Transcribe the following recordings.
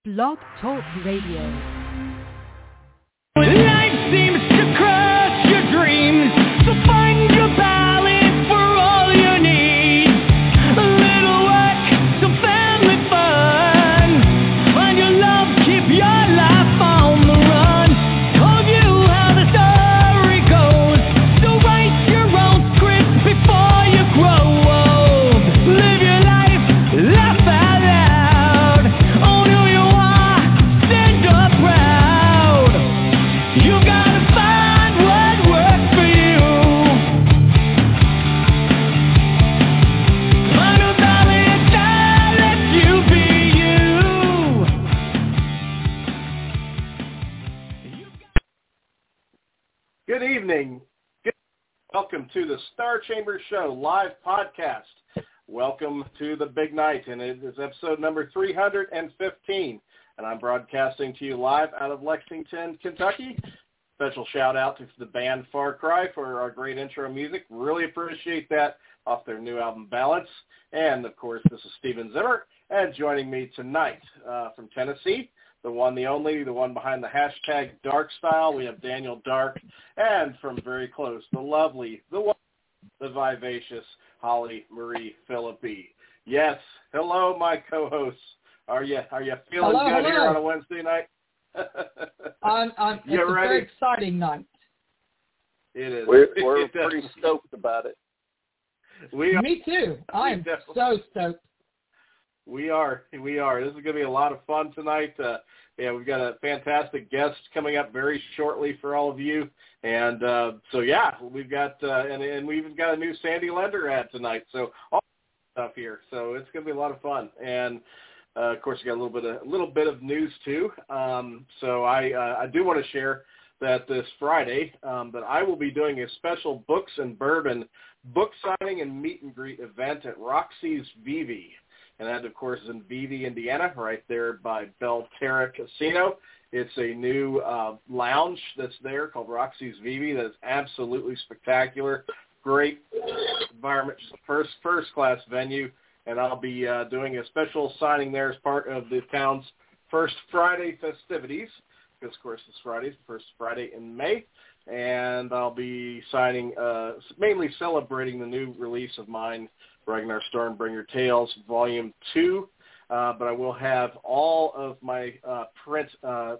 Blog Talk Radio. Life seems to crush your dreams, so find your balance for all you need. A little work, some family fun. Find your love, keep your life on the run. Told you how the story goes, so write your own script before you grow old. Live your life, laugh out loud. Own who you are, stand up proud. You gotta find what works for you. Find a balance that lets you be you. Good evening. Welcome to the Star Chamber Show live podcast. Welcome to the big night, and it is episode number 315, and I'm broadcasting to you live out of Lexington, Kentucky. Special shout out to the band Far Cry for our great intro music. Really appreciate that off their new album Balance. And, of course, this is Steven Zimmer, and joining me tonight from Tennessee, the one, the only, the one behind the hashtag Dark Style, we have Daniel Dark, and from very close, the lovely, the one, the vivacious Holly Marie Philippi. Yes, hello, my co-hosts. Are you feeling good here on a Wednesday night? It's You a ready? very exciting night. It is. We're pretty stoked about it. We are. Me too. I am definitely- so stoked. We are. This is going to be a lot of fun tonight. We've got a fantastic guest coming up very shortly for all of you. And we've got and we've even got a new Sandy Lender ad tonight. So all stuff here. So it's going to be a lot of fun. And of course, we got a little bit of news too. So I do want to share that this Friday that I will be doing a special Books and Bourbon book signing and meet and greet event at Roxy's Vivi. And that, of course, is in Vivi, Indiana, right there by Belterra Casino. It's a new lounge that's there called Roxy's Vivi that is absolutely spectacular. Great environment, just first-class venue. And I'll be doing a special signing there as part of the town's First Friday festivities, because, of course, this Friday is the first Friday in May. And I'll be signing, mainly celebrating the new release of mine, Ragnar Stormbringer Tales, Volume 2. But I will have all of my print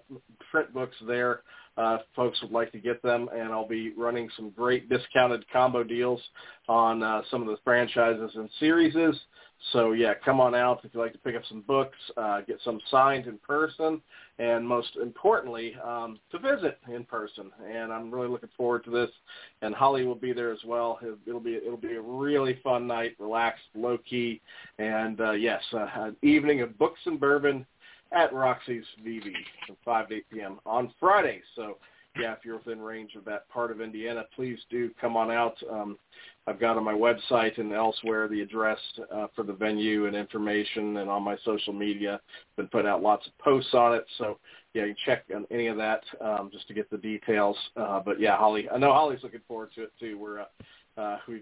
books there. Folks would like to get them, and I'll be running some great discounted combo deals on some of the franchises and series. So, yeah, come on out if you'd like to pick up some books, get some signed in person, and most importantly, to visit in person. And I'm really looking forward to this. And Holly will be there as well. It'll be a really fun night, relaxed, low-key, and, an evening of books and bourbon at Roxy's Vivi from 5 to 8 p.m. on Friday. So, yeah, if you're within range of that part of Indiana, please do come on out. I've got on my website and elsewhere the address for the venue and information, and on my social media, been putting out lots of posts on it. So, yeah, you can check on any of that just to get the details. But, yeah, Holly, I know Holly's looking forward to it, too. We've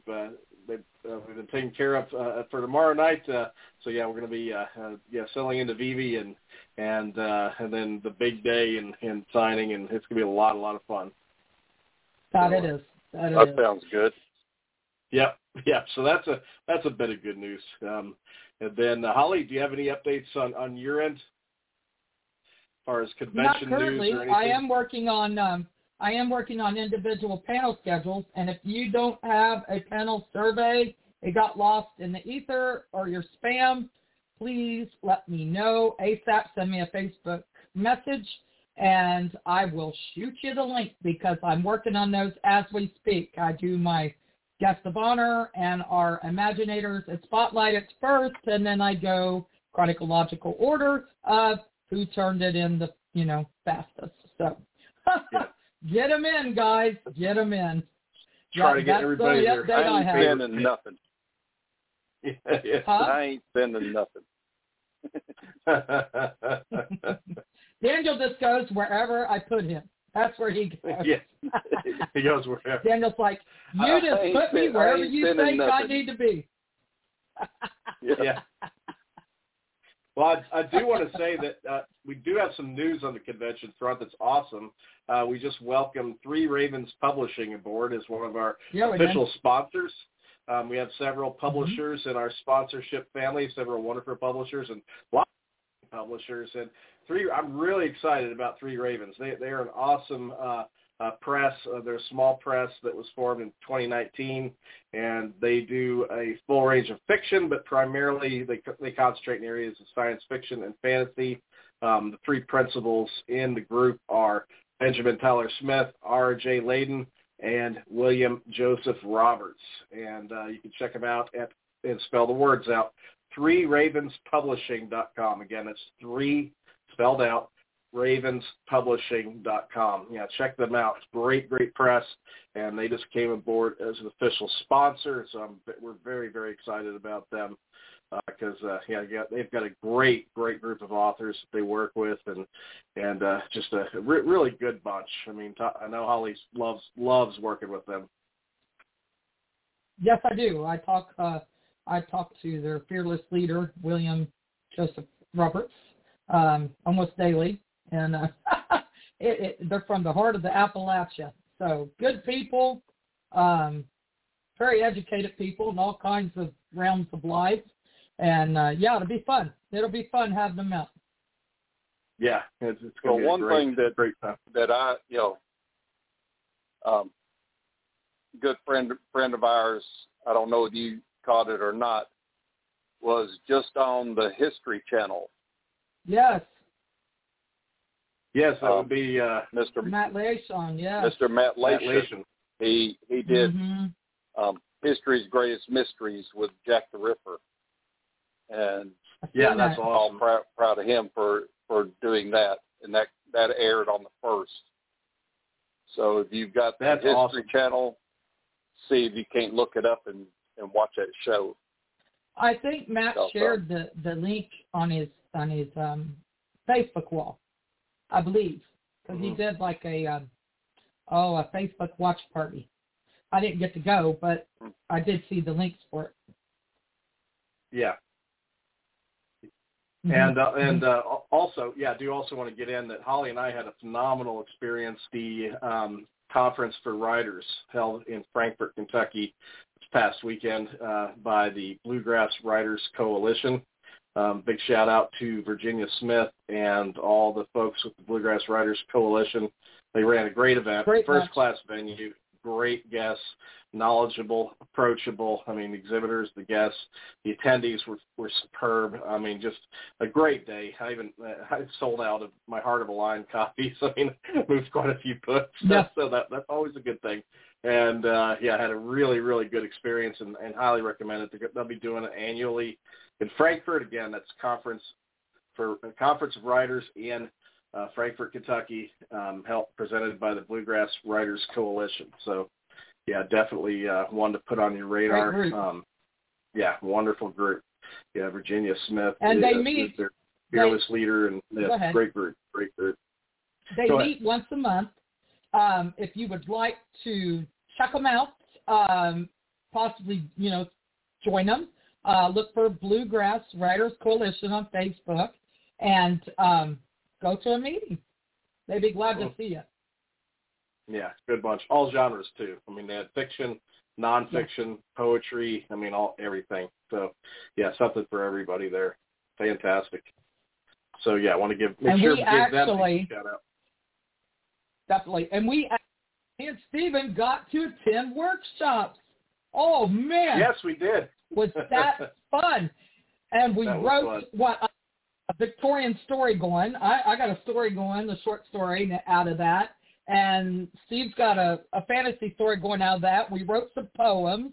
been taken care of for tomorrow night. So, yeah, we're going to be selling into Vivi and then the big day and signing, and it's going to be a lot of fun. That Sounds good. Yep. So that's a bit of good news. And then Holly, do you have any updates on your end as far as convention Not currently. news or anything? I am working on individual panel schedules, and if you don't have a panel survey, it got lost in the ether or your spam, please let me know ASAP. Send me a Facebook message, and I will shoot you the link because I'm working on those as we speak. I do my guest of honor and our Imaginators at Spotlight at first, and then I go chronological order of who turned it in the, fastest. So get them in, guys. Get them in. Try to get everybody there. I ain't spending nothing. Yeah. Huh? I ain't spending nothing. Daniel just goes wherever I put him. That's where he goes. Yeah. He goes wherever. Daniel's like, you just put me wherever you think I need to be. Yeah. Well, I do want to say that we do have some news on the convention front that's awesome. We just welcomed Three Ravens Publishing aboard as one of our official sponsors. We have several publishers in our sponsorship family, several wonderful publishers and lots of publishers. And I'm really excited about Three Ravens. They are an awesome press. They're a small press that was formed in 2019, and they do a full range of fiction, but primarily they concentrate in areas of science fiction and fantasy. The three principals in the group are Benjamin Tyler Smith, R.J. Layden, and William Joseph Roberts. And you can check them out and spell the words out, threeravenspublishing.com. Again, that's three spelled out, ravenspublishing.com. Yeah, check them out. It's great press, and they just came aboard as an official sponsor, so we're very, very excited about them because they've got a great group of authors that they work with, and just a really good bunch. I mean, I know Holly loves working with them. Yes, I do. I talk to their fearless leader, William Joseph Roberts, almost daily. And they're from the heart of the Appalachia. So good people, very educated people in all kinds of realms of life. And, it'll be fun. It'll be fun having them out. Yeah, it's going to be one thing that I, good friend of ours, I don't know if you caught it or not, was just on the History Channel. Yes. Yes, that would be Mr. Matt Lashon, yeah. Mr. Matt Lashon. He did History's Greatest Mysteries with Jack the Ripper. And that's awesome. I'm proud of him for doing that. And that aired on the 1st. So if you've got the History Channel, see if you can't look it up and watch that show. I think Matt shared the link on his Facebook wall, I believe, because he did like a Facebook watch party. I didn't get to go, but I did see the links for it. Yeah. And also, I do also want to get in that Holly and I had a phenomenal experience. The conference for writers held in Frankfort, Kentucky this past weekend by the Bluegrass Writers Coalition. Big shout out to Virginia Smith and all the folks with the Bluegrass Writers Coalition. They ran a great event, first-class venue, great guests, knowledgeable, approachable. I mean, exhibitors, the guests, the attendees were superb. I mean, just a great day. I sold out of my Heart of a Lion copies. I mean, moved quite a few books, so that's always a good thing. And, I had a really, really good experience and highly recommend it. They'll be doing it annually in Frankfort. Again, that's Conference of Writers in Frankfort, Kentucky, presented by the Bluegrass Writers Coalition. So, definitely one to put on your radar. Wonderful group. Yeah, Virginia Smith. And they meet. Their fearless leader, and great group. They meet once a month. If you would like to check them out, possibly, join them, look for Bluegrass Writers Coalition on Facebook and go to a meeting. They'd be glad to see you. Yeah, good bunch. All genres, too. I mean, they had fiction, nonfiction, poetry, everything. So, something for everybody there. Fantastic. So, I want to give them a shout out. Definitely. And me and Stephen got to attend workshops. Oh, man. Yes, we did. Was that fun? And we wrote a Victorian story going. I got a story going, a short story out of that. And Steve's got a fantasy story going out of that. We wrote some poems.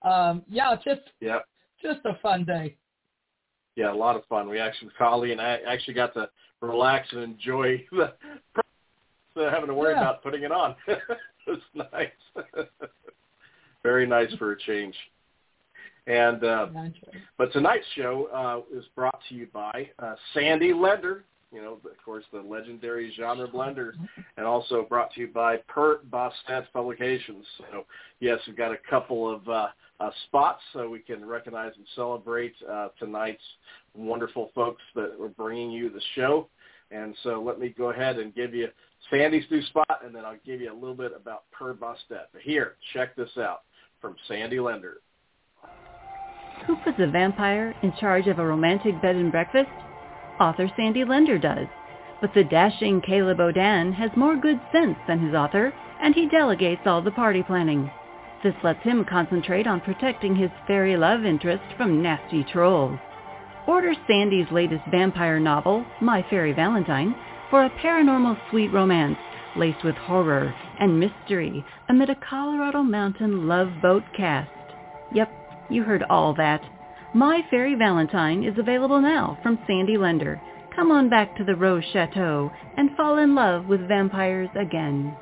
Just a fun day. Yeah, a lot of fun. Holly and I actually got to relax and enjoy having to worry about putting it on. It was nice. Very nice for a change. And but tonight's show is brought to you by Sandy Lender, of course, the legendary genre blender, and also brought to you by Pert Bostats Publications. So, yes, we've got a couple of spots so we can recognize and celebrate tonight's wonderful folks that are bringing you the show. And so let me go ahead and give you Sandy's new spot, and then I'll give you a little bit about Per Bastet. But here, check this out from Sandy Lender. Who puts a vampire in charge of a romantic bed and breakfast? Author Sandy Lender does. But the dashing Caleb O'Dan has more good sense than his author, and he delegates all the party planning. This lets him concentrate on protecting his fairy love interest from nasty trolls. Order Sandy's latest vampire novel, My Fairy Valentine, for a paranormal sweet romance laced with horror and mystery amid a Colorado mountain love boat cast. Yep, you heard all that. My Fairy Valentine is available now from Sandy Lender. Come on back to the Rose Chateau and fall in love with vampires again.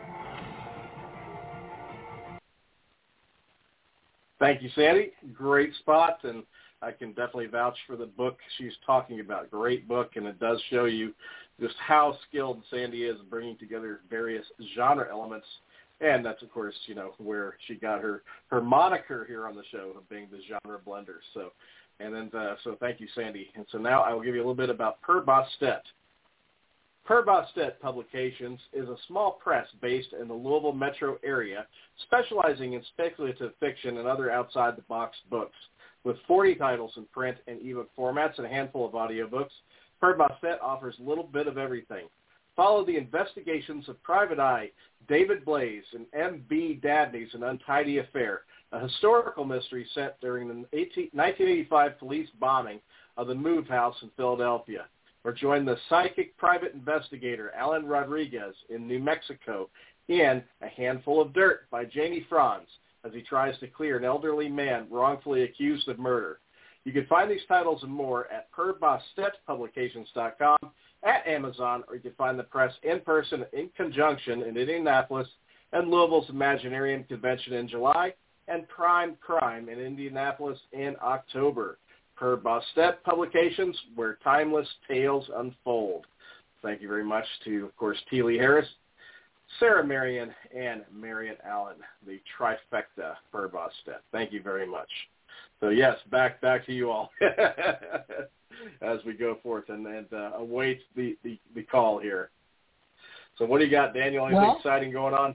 Thank you, Sandy. Great spot, and I can definitely vouch for the book she's talking about. Great book, and it does show you just how skilled Sandy is bringing together various genre elements. And that's, of course, where she got her moniker here on the show of being the genre blender. So thank you, Sandy. And so now I will give you a little bit about Per Bastet. Per Bastet Publications is a small press based in the Louisville metro area, specializing in speculative fiction and other outside-the-box books. With 40 titles in print and ebook formats and a handful of audiobooks, Per Bastet offers a little bit of everything. Follow the investigations of Private Eye, David Blaze, and M.B. Dabney's An Untidy Affair, a historical mystery set during the 1985 police bombing of the Move House in Philadelphia. Or join the psychic private investigator Alan Rodriguez in New Mexico in A Handful of Dirt by Jamie Franz as he tries to clear an elderly man wrongfully accused of murder. You can find these titles and more at perbastetpublications.com, at Amazon, or you can find the press in person in conjunction in Indianapolis and Louisville's Imaginarium Convention in July and Prime Crime in Indianapolis in October. Per Bastet Publications, where timeless tales unfold. Thank you very much to, of course, T. Lee Harris, Sarah Marion, and Marion Allen, the trifecta Per Bastet. Thank you very much. So, yes, back to you all as we go forth and await the call here. So what do you got, Daniel? Anything exciting going on?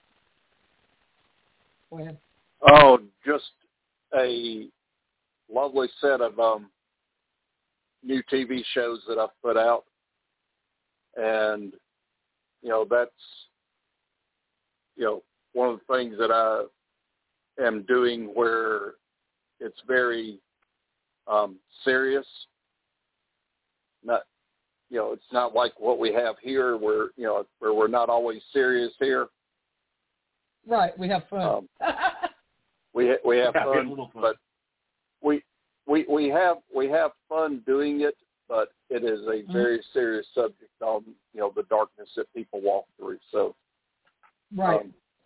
Go ahead. Oh, just a lovely set of new TV shows that I've put out. And, that's, one of the things that I am doing where it's very serious. Not, it's not like what we have here where we're not always serious here. Right, we have fun. We have fun, but we have fun doing it, but it is a very serious subject on the darkness that people walk through. So, right,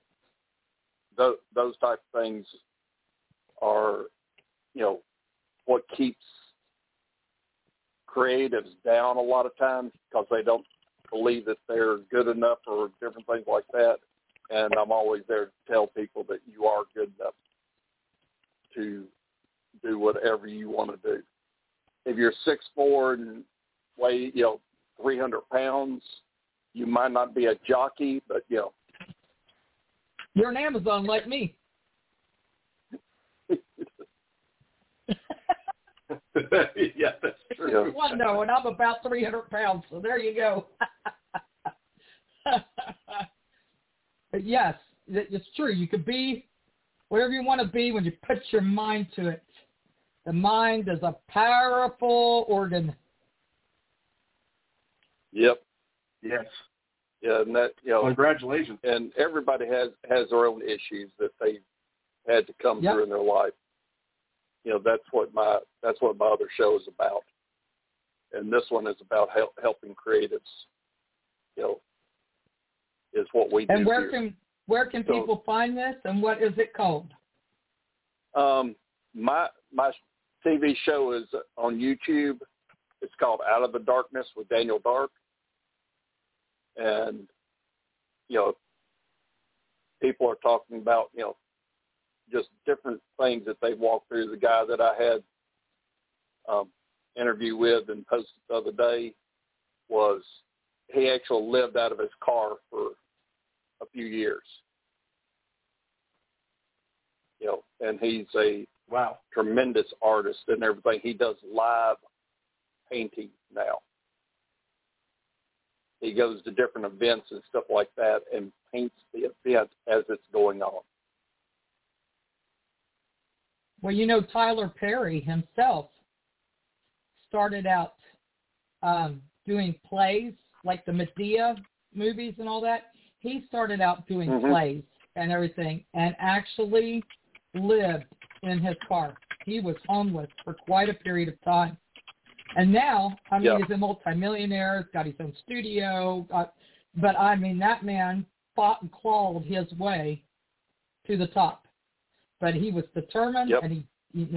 those type of things are what keeps creatives down a lot of times because they don't believe that they're good enough or different things like that. And I'm always there to tell people that you are good enough to do whatever you want to do. If you're 6'4" and weigh 300 pounds, you might not be a jockey, but you're an Amazon like me. Yeah, that's true. Well, no, and I'm about 300 pounds, so there you go. But yes, it's true. You could be whatever you want to be when you put your mind to it. The mind is a powerful organ. Yep. Yes. Yeah, and that congratulations. And everybody has their own issues that they've had to come through in their life. That's what my other show is about, and this one is about helping creatives. Is what we do. And where can people find this, and what is it called? My TV show is on YouTube. It's called Out of the Darkness with Daniel Dark, and people are talking about just different things that they've walked through. The guy that I had interview with and posted the other day was he actually lived out of his car for a few years. You know, and he's a tremendous artist and everything. He does live painting now. He goes to different events and stuff like that and paints the event as it's going on. Well, you know, Tyler Perry himself started out doing plays, like the Medea movies and all that. He started out doing plays and everything and actually lived in his car. He was homeless for quite a period of time. And now, I mean, he's a multimillionaire, he's got his own studio, but I mean, that man fought and clawed his way to the top. But he was determined, and he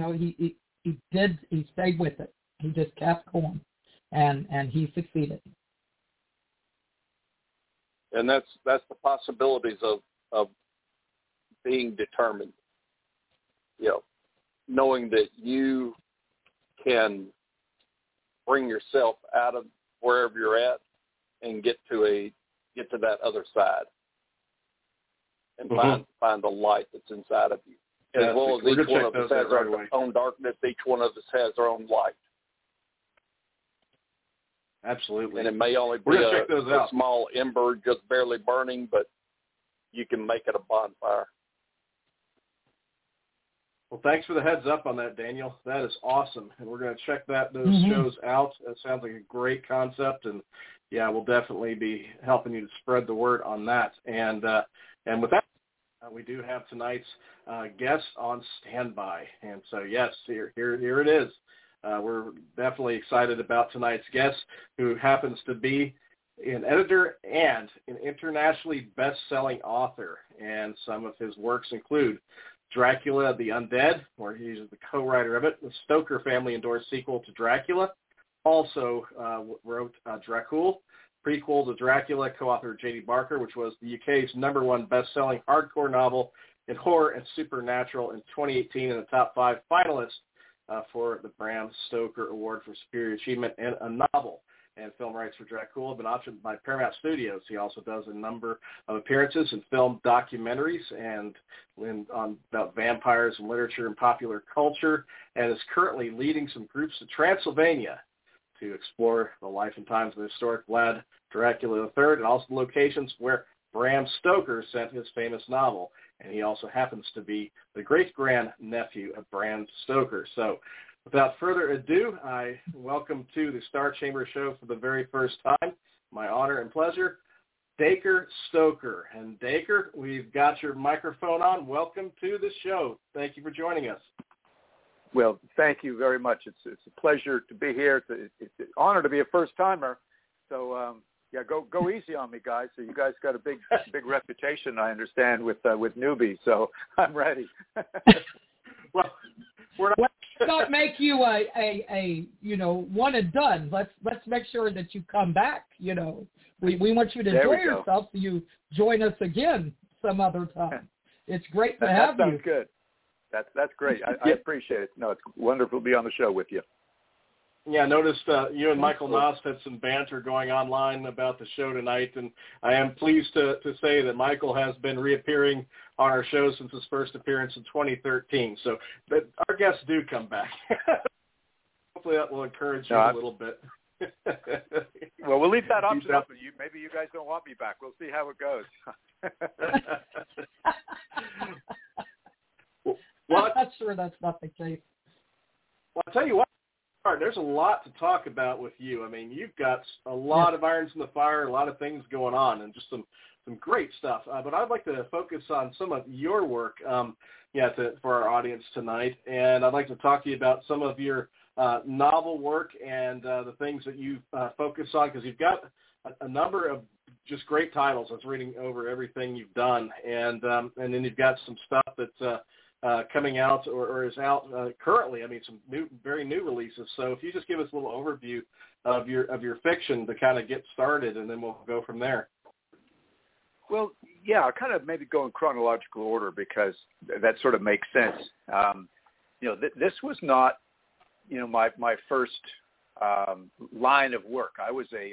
stayed with it. He just kept going, and he succeeded. And that's the possibilities of being determined. You know, knowing that you can bring yourself out of wherever you're at and get to that other side and find the light that's inside of you. As well as each one of us has our own darkness, each one of us has our own light. Absolutely. And it may only be a small ember just barely burning, but you can make it a bonfire. Well, thanks for the heads up on that, Daniel. That is awesome, and we're going to check those shows out. It sounds like a great concept, and yeah, we'll definitely be helping you to spread the word on that. And with that, we do have tonight's guest on standby, and so yes, here it is. We're definitely excited about tonight's guest, who happens to be an editor and an internationally best-selling author, and some of his works include Dracula the Undead, where he's the co-writer of it, the Stoker family-endorsed sequel to Dracula. Also wrote Dracul, prequel to Dracula, co-author J.D. Barker, which was the UK's #1 best-selling hardcore novel in horror and supernatural in 2018, and a top 5 finalist for the Bram Stoker Award for Superior Achievement in a Novel. And film rights for Dracula have been optioned by Paramount Studios. He also does a number of appearances in film documentaries and about vampires and literature and popular culture, and is currently leading some groups to Transylvania to explore the life and times of the historic Vlad Dracula III, and also the locations where Bram Stoker sent his famous novel. And he also happens to be the great-grandnephew of Bram Stoker. So without further ado, I welcome to the Star Chamber show for the very first time, my honor and pleasure, Dacre Stoker. And Dacre, we've got your microphone on. Welcome to the show. Thank you for joining us. Well, thank you very much. It's a pleasure to be here. It's an honor to be a first-timer. So, go easy on me, guys. So you guys got a big reputation, I understand, with newbies. So I'm ready. Well, let's not make you a one and done. Let's make sure that you come back. You know, we want you to enjoy yourself, so you join us again some other time. It's great to have you. That sounds good. That's great. I appreciate it. No, it's wonderful to be on the show with you. Yeah, I noticed you and Michael Nost had some banter going online about the show tonight, and I am pleased to say that Michael has been reappearing on our show since his first appearance in 2013. So but our guests do come back. Hopefully that will encourage you a little bit. Well, we'll leave that option open. Maybe you guys don't want me back. We'll see how it goes. Well, I'm not sure that's not the case. Well, I'll tell you what. There's a lot to talk about with you. I mean, you've got a lot of irons in the fire, a lot of things going on, and just some great stuff. But I'd like to focus on some of your work, for our audience tonight. And I'd like to talk to you about some of your novel work and the things that you focus on, because you've got a number of just great titles. I was reading over everything you've done, and then you've got some stuff that's coming out or is out currently. I mean, some very new releases. So if you just give us a little overview of your fiction to kind of get started, and then we'll go from there. Well, yeah, I'll kind of maybe go in chronological order because that sort of makes sense. This was not, my first line of work. I was a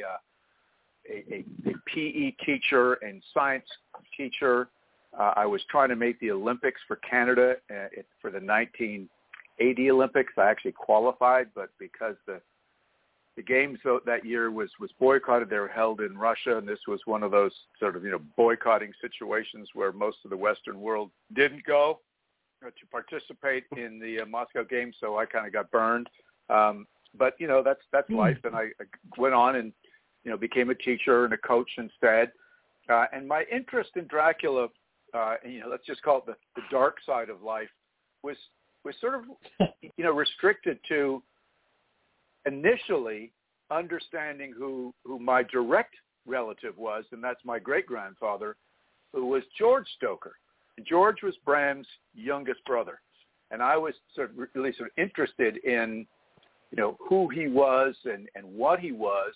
PE teacher and science teacher. I was trying to make the Olympics for Canada for the 1980 Olympics. I actually qualified, but because the games that year was boycotted, they were held in Russia, and this was one of those sort of boycotting situations where most of the Western world didn't go to participate in the Moscow Games, so I kind of got burned. But that's life, and I went on and became a teacher and a coach instead. And my interest in Dracula, let's just call it the dark side of life, was sort of restricted to initially understanding who my direct relative was, and that's my great-grandfather, who was George Stoker. And George was Bram's youngest brother, and I was really interested in who he was and what he was,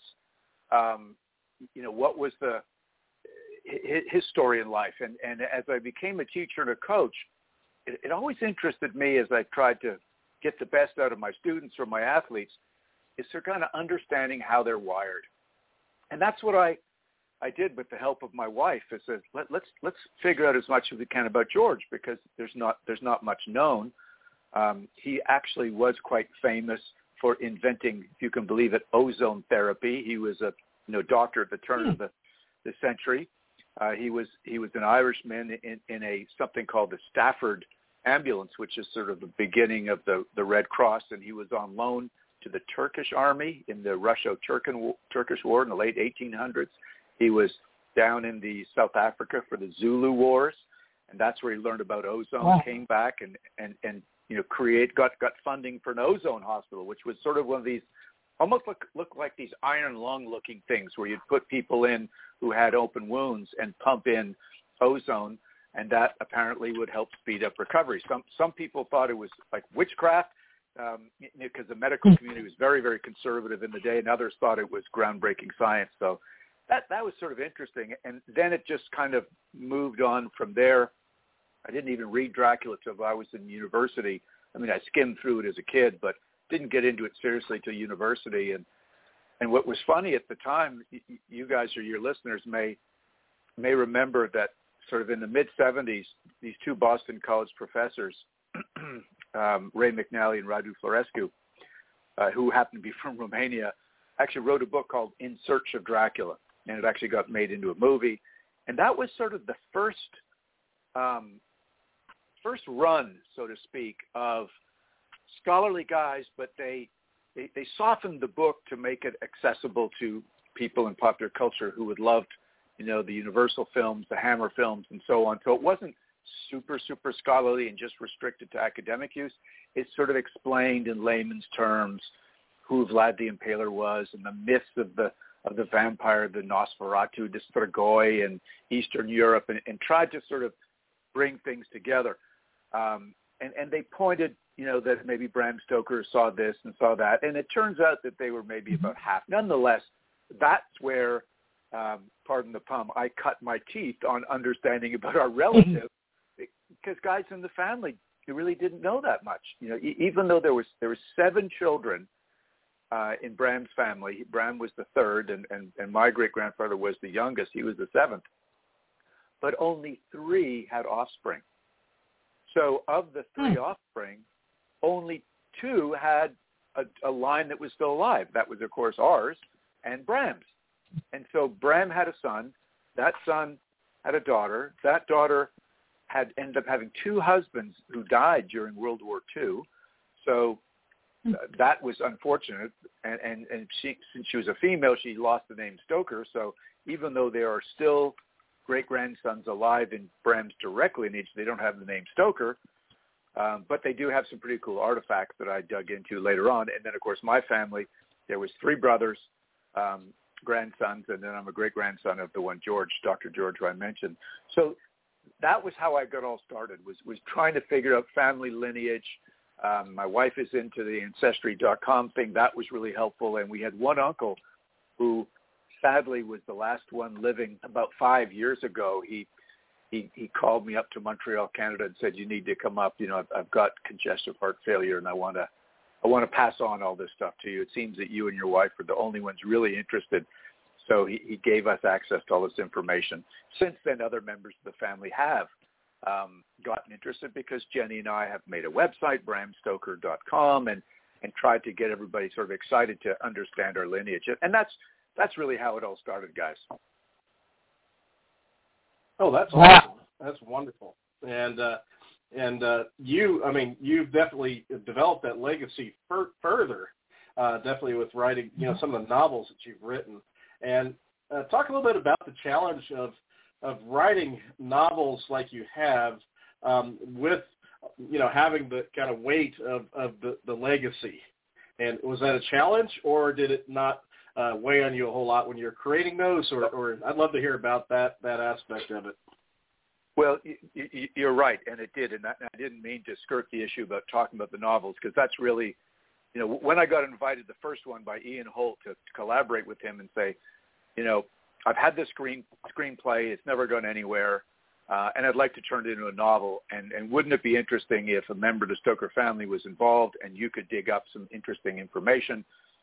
what was his story in life. And as I became a teacher and a coach, it always interested me as I tried to get the best out of my students or my athletes, is they're kind of understanding how they're wired. And that's what I did with the help of my wife. Is that let's figure out as much as we can about George, because there's not much known. He actually was quite famous for inventing, if you can believe it, ozone therapy. He was a doctor at the turn of the century. He was an Irishman in a something called the Stafford ambulance, which is sort of the beginning of the Red Cross, and he was on loan to the Turkish army in the Russo-Turkish War in the late 1800s. He was down in the South Africa for the Zulu Wars, and that's where he learned about ozone. Wow. Came back and got funding for an ozone hospital, which was sort of one of these almost look like these iron lung looking things where you'd put people in who had open wounds and pump in ozone, and that apparently would help speed up recovery. Some people thought it was like witchcraft, because the medical community was very, very conservative in the day, and others thought it was groundbreaking science. So that was sort of interesting. And then it just kind of moved on from there. I didn't even read Dracula till I was in university. I mean, I skimmed through it as a kid, but didn't get into it seriously till university. And what was funny at the time, you guys or your listeners may remember that sort of in the mid-'70s, these two Boston College professors, Ray McNally and Radu Florescu, who happened to be from Romania, actually wrote a book called In Search of Dracula, and it actually got made into a movie. And that was sort of the first run, so to speak, of scholarly guys, but they softened the book to make it accessible to people in popular culture who would love, the Universal films, the Hammer films, and so on. So it wasn't super, super scholarly and just restricted to academic use. It sort of explained in layman's terms who Vlad the Impaler was and the myths of the vampire, the Nosferatu, the Strigoi in Eastern Europe, and tried to sort of bring things together. And they pointed, that maybe Bram Stoker saw this and saw that, and it turns out that they were maybe about half. Nonetheless, that's where, pardon the pun, I cut my teeth on understanding about our relative, because guys in the family, they really didn't know that much. Even though there was 7 children in Bram's family. Bram was the third, and my great-grandfather was the youngest. He was the 7th. But only 3 had offspring. So of the 3 offspring, only 2 had a line that was still alive. That was, of course, ours and Bram's. And so Bram had a son. That son had a daughter. That daughter had ended up having 2 husbands who died during World War II. So that was unfortunate. And she, since she was a female, she lost the name Stoker. So even though there are still great-grandsons alive in Bram's direct lineage, they don't have the name Stoker. But they do have some pretty cool artifacts that I dug into later on. And then, of course, my family, there was 3 brothers, grandsons, and then I'm a great-grandson of the one George, Dr. George, who I mentioned. So that was how I got all started, was trying to figure out family lineage. My wife is into the Ancestry.com thing. That was really helpful. And we had one uncle who sadly was the last one living. About 5 years ago, he called me up to Montreal, Canada, and said, "You need to come up. I've got congestive heart failure, and I want to I want to pass on all this stuff to you. It seems that you and your wife are the only ones really interested. So he gave us access to all this information. Since then, other members of the family have gotten interested because Jenny and I have made a website, bramstoker.com, and tried to get everybody sort of excited to understand our lineage. And that's really how it all started, guys. Oh, that's awesome. That's wonderful. And you've definitely developed that legacy further, definitely with writing, some of the novels that you've written. And talk a little bit about the challenge of writing novels like you have, with, having the kind of weight of the legacy. And was that a challenge, or did it not weigh on you a whole lot when you're creating those? Or I'd love to hear about that aspect of it. Well, you're right, and it did. And I didn't mean to skirt the issue about talking about the novels, because that's really, when I got invited the first one by Ian Holt to collaborate with him and say, I've had this screenplay, it's never gone anywhere, and I'd like to turn it into a novel. And wouldn't it be interesting if a member of the Stoker family was involved and you could dig up some interesting information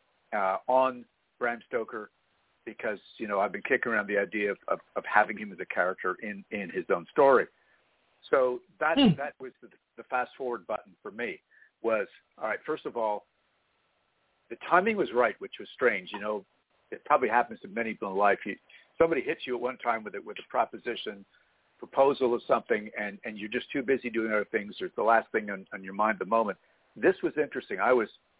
on Bram Stoker? Because, I've been kicking around the idea of having him as a character in his own story. So that was the fast forward button for me was, all right, first of all, the timing was right, which was strange. It probably happens to many people in life. Somebody hits you at one time with a proposal of something, and you're just too busy doing other things. There's the last thing on your mind at the moment. This was interesting. I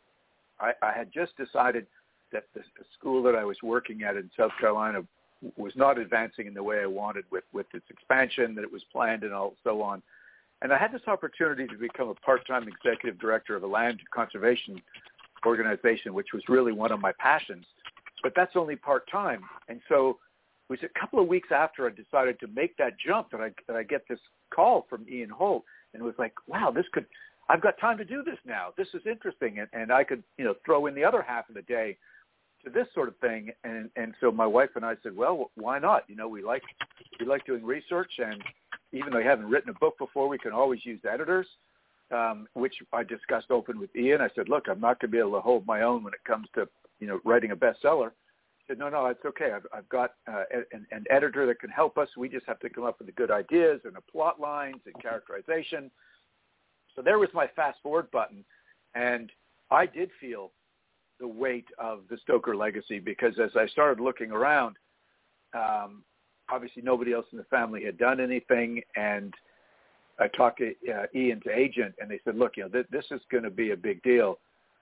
had just decided that the school that I was working at in South Carolina was not advancing in the way I wanted with its expansion that it was planned and so on. And I had this opportunity to become a part-time executive director of a land conservation organization, which was really one of my passions. But that's only part-time. And so it was a couple of weeks after I decided to make that jump that I get this call from Ian Holt. And it was like, wow, I've got time to do this now. This is interesting. And I could, throw in the other half of the day to this sort of thing. And so my wife and I said, well, why not? We like doing research, and even though I haven't written a book before, we can always use editors, which I discussed open with Ian. I said, look, I'm not going to be able to hold my own when it comes to, writing a bestseller. He said, no, it's okay. I've got an editor that can help us. We just have to come up with the good ideas and the plot lines and characterization. So there was my fast forward button. And I did feel the weight of the Stoker legacy, because as I started looking around, obviously nobody else in the family had done anything. And I talked to Ian's agent, and they said, look, this is going to be a big deal.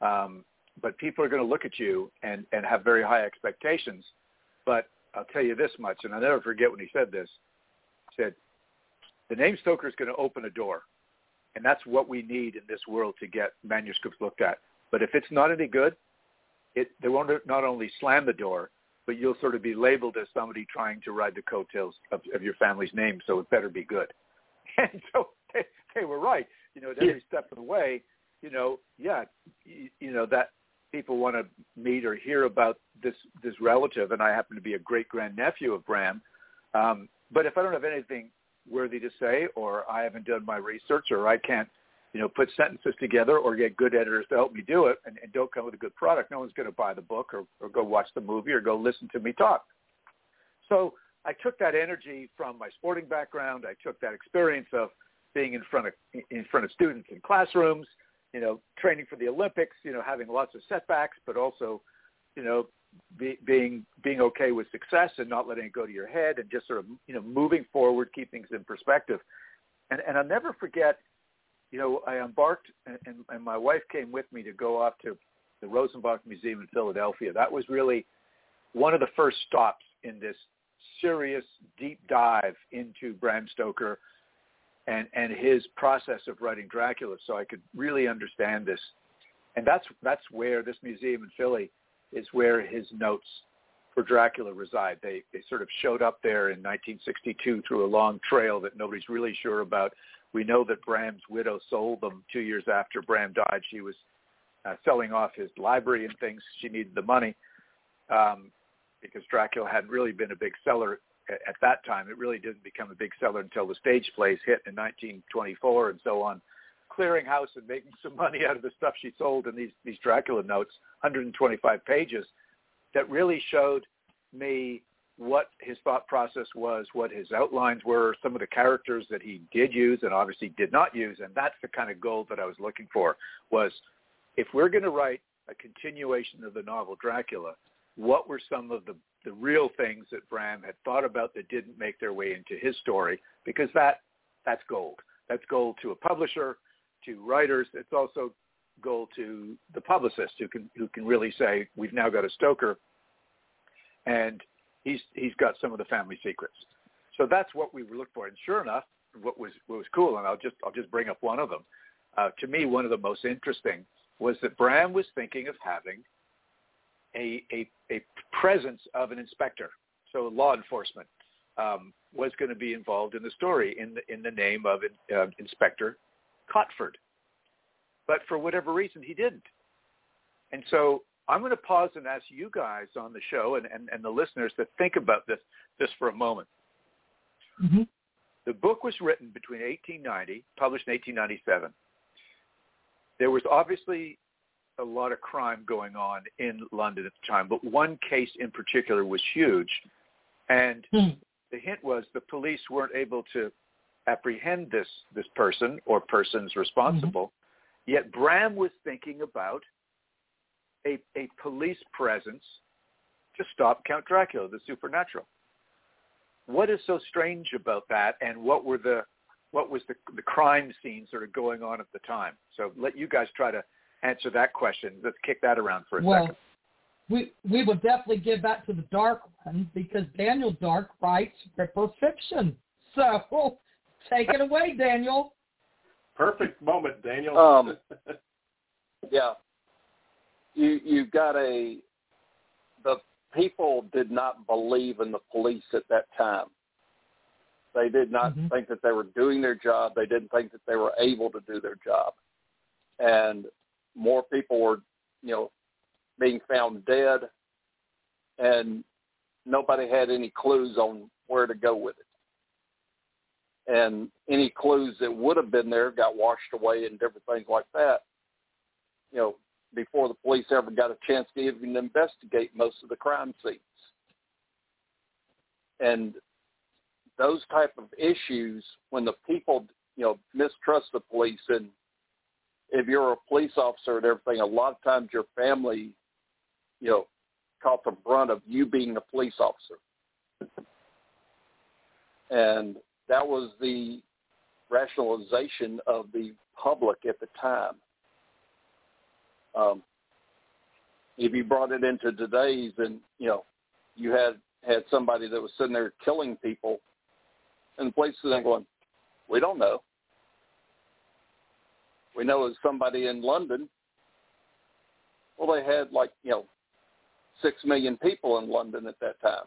But people are going to look at you and have very high expectations. But I'll tell you this much, and I'll never forget when he said this. He said, the name Stoker is going to open a door. And that's what we need in this world to get manuscripts looked at. But if it's not any good, they won't not only slam the door, but you'll sort of be labeled as somebody trying to ride the coattails of your family's name, so it better be good. And so they were right. At every step of the way, that people want to meet or hear about this relative, and I happen to be a great-grandnephew of Bram. But if I don't have anything worthy to say, or I haven't done my research, or I can't, put sentences together or get good editors to help me do it and don't come with a good product, no one's going to buy the book or go watch the movie or go listen to me talk. So I took that energy from my sporting background. I took that experience of being in front of students in classrooms, training for the Olympics, having lots of setbacks, but also, being okay with success and not letting it go to your head and just sort of, moving forward, keep things in perspective. And I'll never forget, I embarked, and my wife came with me to go off to the Rosenbach Museum in Philadelphia. That was really one of the first stops in this serious deep dive into Bram Stoker and his process of writing Dracula, so I could really understand this. And that's where this museum in Philly is, where his notes for Dracula reside. They sort of showed up there in 1962 through a long trail that nobody's really sure about. We know that Bram's widow sold them 2 years after Bram died. She was selling off his library and things. She needed the money because Dracula hadn't really been a big seller at that time. It really didn't become a big seller until The Stage Plays hit in 1924 and so on. clearing house and making some money out of the stuff she sold in these Dracula notes, 125 pages, that really showed me what his thought process was, what his outlines were, some of the characters that he did use and obviously did not use. And that's the kind of gold that I was looking for, was if we're going to write a continuation of the novel Dracula, what were some of the real things that Bram had thought about that didn't make their way into his story? Because that's gold. That's gold to a publisher, to writers. It's also gold to the publicist who can really say, we've now got a Stoker, and he's got some of the family secrets. So that's what we looked for. And sure enough, what was cool, and I'll just bring up one of them. To me, one of the most interesting was that Bram was thinking of having a presence of an inspector, so law enforcement, was going to be involved in the story in the name of Inspector Cotford. But for whatever reason, he didn't. And so I'm going to pause and ask you guys on the show and the listeners to think about this for a moment. Mm-hmm. The book was written between 1890, published in 1897. There was obviously a lot of crime going on in London at the time, but one case in particular was huge. And the hint was the police weren't able to apprehend this person or persons responsible. Mm-hmm. Yet Bram was thinking about a police presence to stop Count Dracula, the supernatural. What is so strange about that, and what was the crime scene sort of going on at the time? So let you guys try to answer that question. Let's kick that around for a second. We would definitely give that to the Dark one, because Daniel Dark writes Ripper fiction. So take it away, Daniel. Perfect moment, Daniel. Yeah. You got the people did not believe in the police at that time. They did not think that they were doing their job. They didn't think that they were able to do their job. And more people were, being found dead, and nobody had any clues on where to go with it. And any clues that would have been there got washed away and different things like that, before the police ever got a chance to even investigate most of the crime scenes. And those type of issues, when the people, mistrust the police, and if you're a police officer and everything, a lot of times your family, caught the brunt of you being a police officer. And that was the rationalization of the public at the time. If you brought it into today's, and you had somebody that was sitting there killing people, and the police is going, we don't know. We know it's somebody in London. Well, they had 6 million people in London at that time.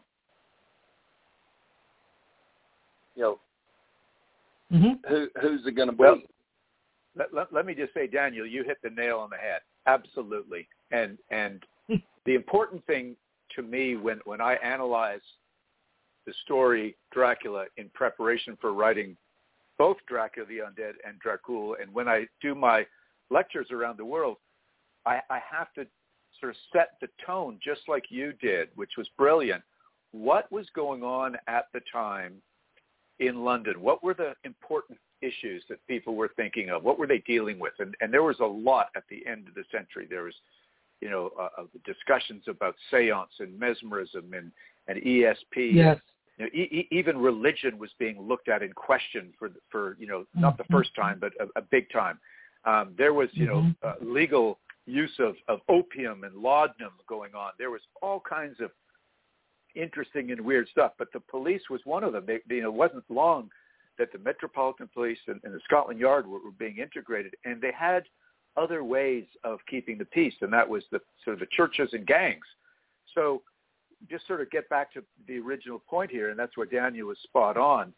Who's it going to be? Well, let me just say, Daniel, you hit the nail on the head. Absolutely. And the important thing to me when I analyze the story Dracula in preparation for writing both Dracula the Undead and Dracul, and when I do my lectures around the world, I have to sort of set the tone just like you did, which was brilliant. What was going on at the time in London? What were the important issues that people were thinking of? What were they dealing with? And there was a lot at the end of the century. There was, discussions about seance and mesmerism and ESP. Yes. Even religion was being looked at in question for not the first time, but a big time. There was, legal use of opium and laudanum going on. There was all kinds of interesting and weird stuff, but the police was one of them. It wasn't long that the Metropolitan Police and the Scotland Yard were being integrated, and they had other ways of keeping the peace, and that was the churches and gangs. So just sort of get back to the original point here, and that's where Daniel was spot on.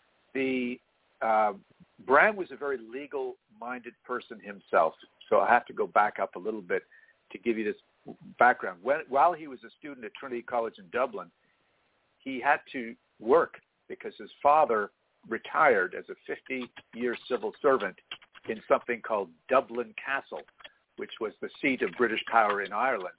Bram was a very legal-minded person himself, so I have to go back up a little bit to give you this background. While he was a student at Trinity College in Dublin, he had to work because his father retired as a 50-year civil servant in something called Dublin Castle, which was the seat of British power in Ireland.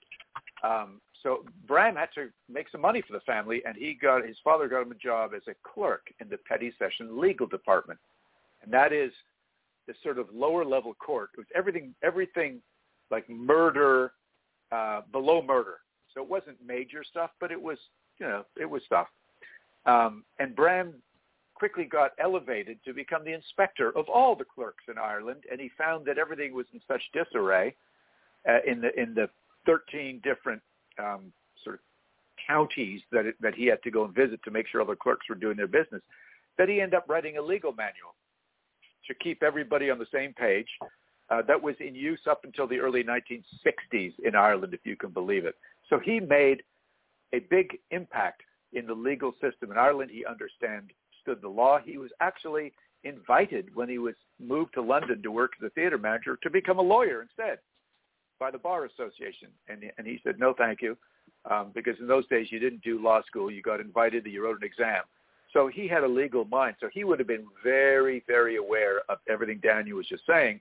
So Bram had to make some money for the family, and his father got him a job as a clerk in the Petty Session Legal Department. And that is the sort of lower level court. It was everything like murder, below murder. So it wasn't major stuff, but it was stuff. And Bram quickly got elevated to become the inspector of all the clerks in Ireland, and he found that everything was in such disarray in the 13 different sort of counties that he had to go and visit to make sure all the clerks were doing their business, that he ended up writing a legal manual to keep everybody on the same page. That was in use up until the early 1960s in Ireland, if you can believe it. So he made a big impact in the legal system in Ireland. He understood the law. He was actually invited when he was moved to London to work as a theater manager to become a lawyer instead by the Bar Association. And he said, no, thank you, because in those days you didn't do law school. You got invited, you wrote an exam. So he had a legal mind. So he would have been very, very aware of everything Daniel was just saying.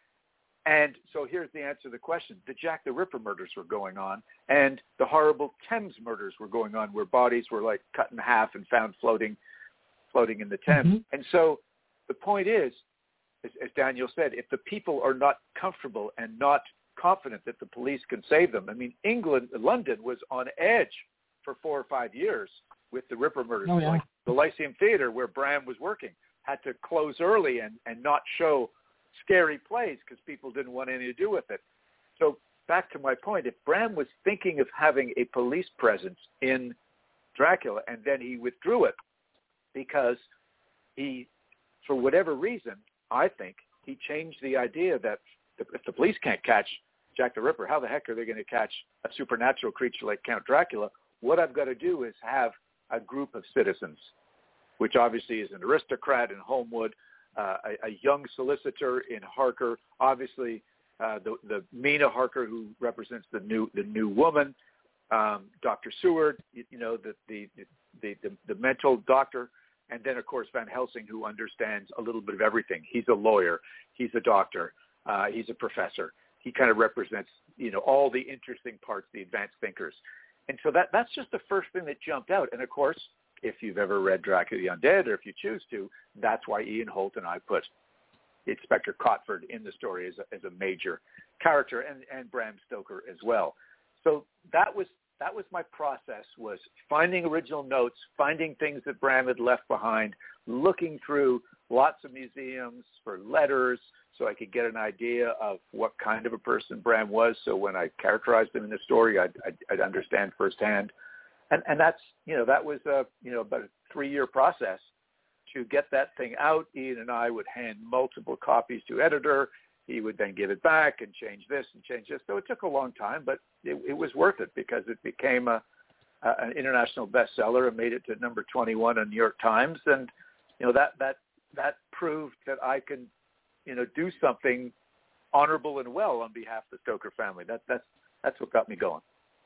And so here's the answer to the question. The Jack the Ripper murders were going on, and the horrible Thames murders were going on, where bodies were like cut in half and found floating in the Thames. Mm-hmm. And so the point is, as Daniel said, if the people are not comfortable and not confident that the police can save them. I mean, London was on edge for 4 or 5 years with the Ripper murders. Oh, yeah. Like the Lyceum Theater, where Bram was working, had to close early and not show scary plays because people didn't want anything to do with it. So back to my point, if Bram was thinking of having a police presence in Dracula and then he withdrew it because he, for whatever reason, I think he changed the idea that if the police can't catch Jack the Ripper, how the heck are they going to catch a supernatural creature like Count Dracula? What I've got to do is have a group of citizens, which obviously is an aristocrat in Holmwood, a young solicitor in Harker, obviously the Mina Harker, who represents the new woman, Dr. Seward, the mental doctor, and then of course Van Helsing, who understands a little bit of everything. He's a lawyer, he's a doctor, he's a professor. He kind of represents all the interesting parts, the advanced thinkers. And so that's just the first thing that jumped out. And of course, if you've ever read Dracula the Undead, or if you choose to, that's why Ian Holt and I put Inspector Cotford in the story as a major character, and Bram Stoker as well. So that was my process, was finding original notes, finding things that Bram had left behind, looking through lots of museums for letters so I could get an idea of what kind of a person Bram was. So when I characterized him in the story, I'd understand firsthand. And that's, that was, about a 3-year process to get that thing out. Ian and I would hand multiple copies to editor. He would then give it back and change this and change this. So it took a long time, but it was worth it because it became an international bestseller and made it to number 21 on New York Times. And, that proved that I can, do something honorable and well on behalf of the Stoker family. That's what got me going.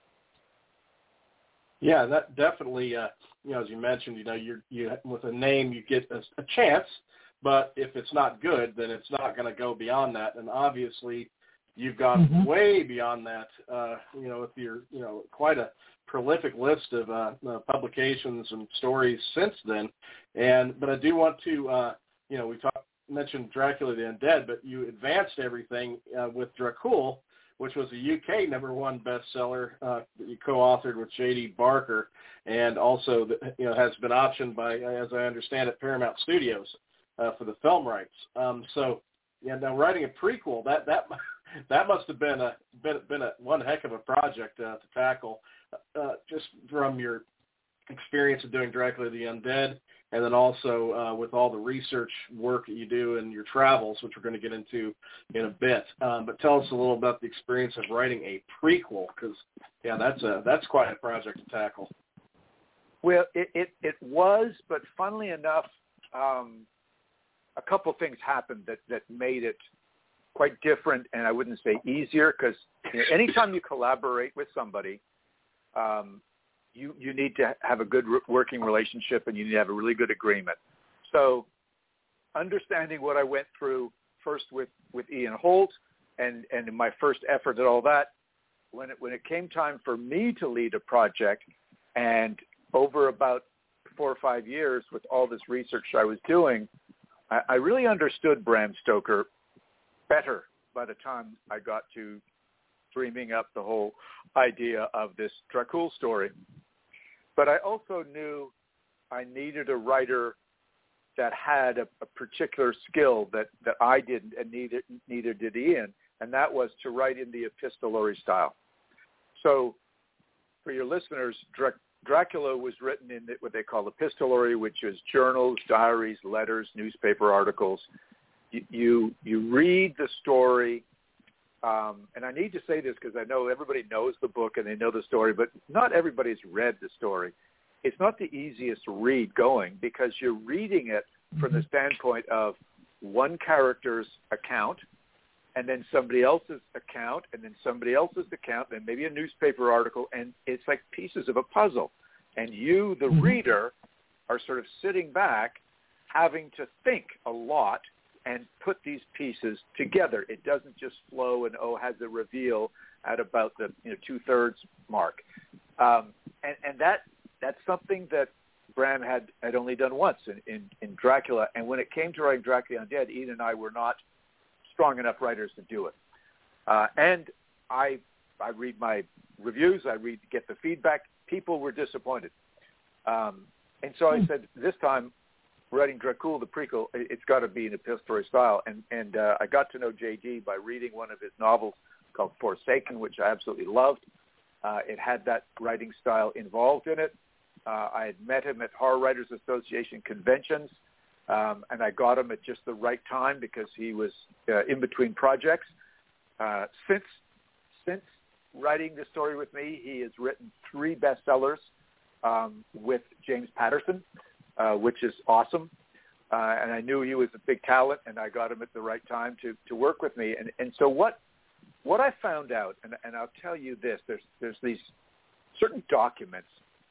Yeah, that definitely, as you mentioned, you with a name you get a chance, but if it's not good, then it's not going to go beyond that. And obviously, you've gone way beyond that. With your, quite a prolific list of publications and stories since then. But I do want to, we mentioned Dracula the Undead, but you advanced everything with Dracul, which was a UK #1 bestseller that you co-authored with J.D. Barker, and also has been optioned by, as I understand it, Paramount Studios for the film rights. Now writing a prequel, that must have been one heck of a project to tackle, just from your experience of doing Dracula the Undead, and then also with all the research work that you do in your travels, which we're going to get into in a bit. But tell us a little about the experience of writing a prequel, because that's quite a project to tackle. Well, it was, but funnily enough, a couple things happened that made it quite different, and I wouldn't say easier, because anytime you collaborate with somebody, you need to have a good working relationship, and you need to have a really good agreement. So understanding what I went through first with Ian Holt and in my first effort at all that, when it came time for me to lead a project, and over about 4 or 5 years with all this research I was doing, I really understood Bram Stoker better by the time I got to dreaming up the whole idea of this Dracul story. But I also knew I needed a writer that had a particular skill that I didn't, and neither did Ian, and that was to write in the epistolary style. So for your listeners, Dracula was written in what they call epistolary, which is journals, diaries, letters, newspaper articles. You read the story, and I need to say this because I know everybody knows the book and they know the story, but not everybody's read the story. It's not the easiest read going because you're reading it from the standpoint of one character's account, and then somebody else's account, and then somebody else's account, and maybe a newspaper article, and it's like pieces of a puzzle. And you, the reader, are sort of sitting back having to think a lot and put these pieces together. It doesn't just flow and, has a reveal at about the 2/3 mark. And that's something that Bram had only done once in Dracula. And when it came to writing Dracula Undead, Ian and I were not strong enough writers to do it. And I read my reviews, get the feedback. People were disappointed. And so I said, this time, writing Dracul, the prequel, it's got to be in epistolary style. And I got to know J.D. by reading one of his novels called Forsaken, which I absolutely loved. It had that writing style involved in it. I had met him at Horror Writers Association conventions, and I got him at just the right time because he was in between projects. Since writing the story with me, he has written 3 bestsellers with James Patterson, which is awesome. And I knew he was a big talent, and I got him at the right time to work with me. And so what I found out, and I'll tell you this, there's these certain documents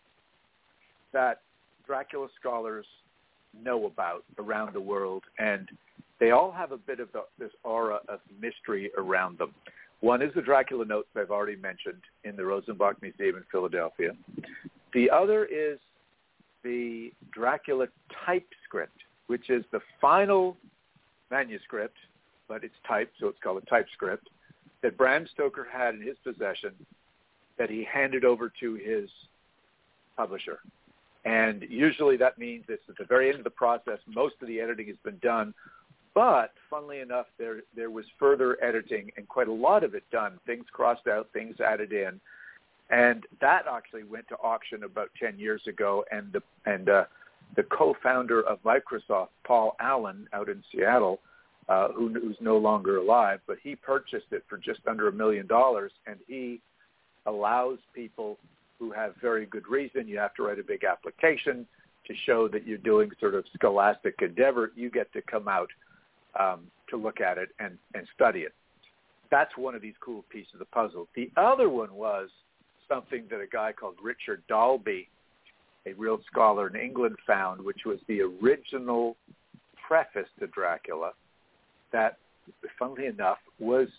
that Dracula scholars know about around the world, and they all have a bit of this aura of mystery around them. One is the Dracula notes I've already mentioned in the Rosenbach Museum in Philadelphia. The other is the Dracula typescript, which is the final manuscript, but it's typed, so it's called a typescript, that Bram Stoker had in his possession that he handed over to his publisher. And usually that means it's at the very end of the process. Most of the editing has been done. But funnily enough, there was further editing and quite a lot of it done. Things crossed out, things added in. And that actually went to auction about 10 years ago. And the co-founder of Microsoft, Paul Allen, out in Seattle, who's no longer alive, but he purchased it for just under $1 million. And he allows people who have very good reason. You have to write a big application to show that you're doing sort of scholastic endeavor. You get to come out to look at it and study it. That's one of these cool pieces of the puzzle. The other one was something that a guy called Richard Dalby, a real scholar in England, found, which was the original preface to Dracula that, funnily enough, was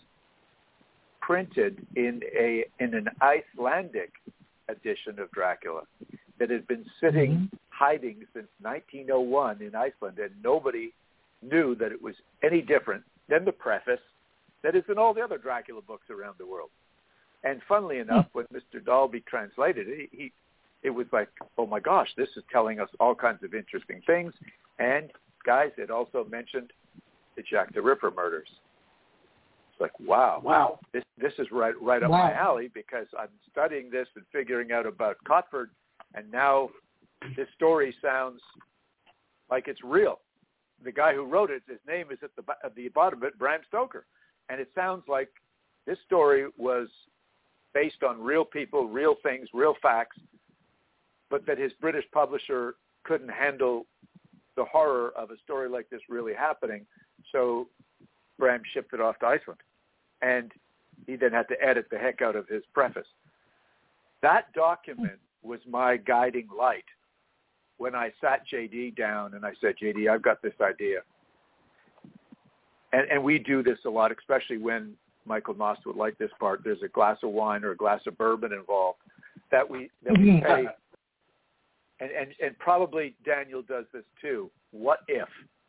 printed in an Icelandic edition of Dracula that had been sitting hiding since 1901 in Iceland, and nobody knew that it was any different than the preface that is in all the other Dracula books around the world. And funnily enough, when Mr. Dalby translated it, it was like, oh my gosh, this is telling us all kinds of interesting things. And guys, it also mentioned the Jack the Ripper murders. Like, wow. This is right up my alley because I'm studying this and figuring out about Cotford, and now this story sounds like it's real. The guy who wrote it, his name is at the bottom of it, Bram Stoker, and it sounds like this story was based on real people, real things, real facts, but that his British publisher couldn't handle the horror of a story like this really happening, so Bram shipped it off to Iceland. And he then had to edit the heck out of his preface. That document was my guiding light when I sat JD down and I said, JD, I've got this idea. and we do this a lot, especially when Michael Noss would like this part. There's a glass of wine or a glass of bourbon involved that we say, and probably Daniel does this too. What if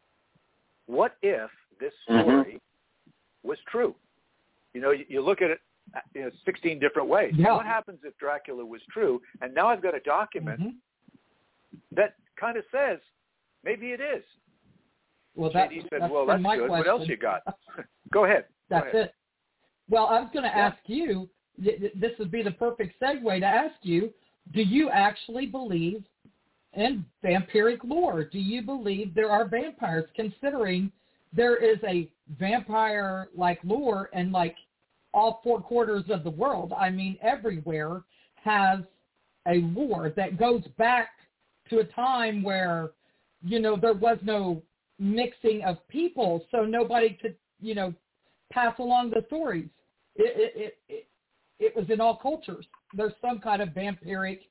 this story was true? You know, you look at it 16 different ways. Yeah. What happens if Dracula was true? And now I've got a document that kind of says maybe it is. Well, JD said, well, that's good. Question. What else you got? Go ahead. That's it. Well, I was going to ask you, this would be the perfect segue to ask you, do you actually believe in vampiric lore? Do you believe there are vampires, considering there is a vampire-like lore in, like, all four quarters of the world? I mean, everywhere has a lore that goes back to a time where, you know, there was no mixing of people, so nobody could, you know, pass along the stories. It was in all cultures. There's some kind of vampiric,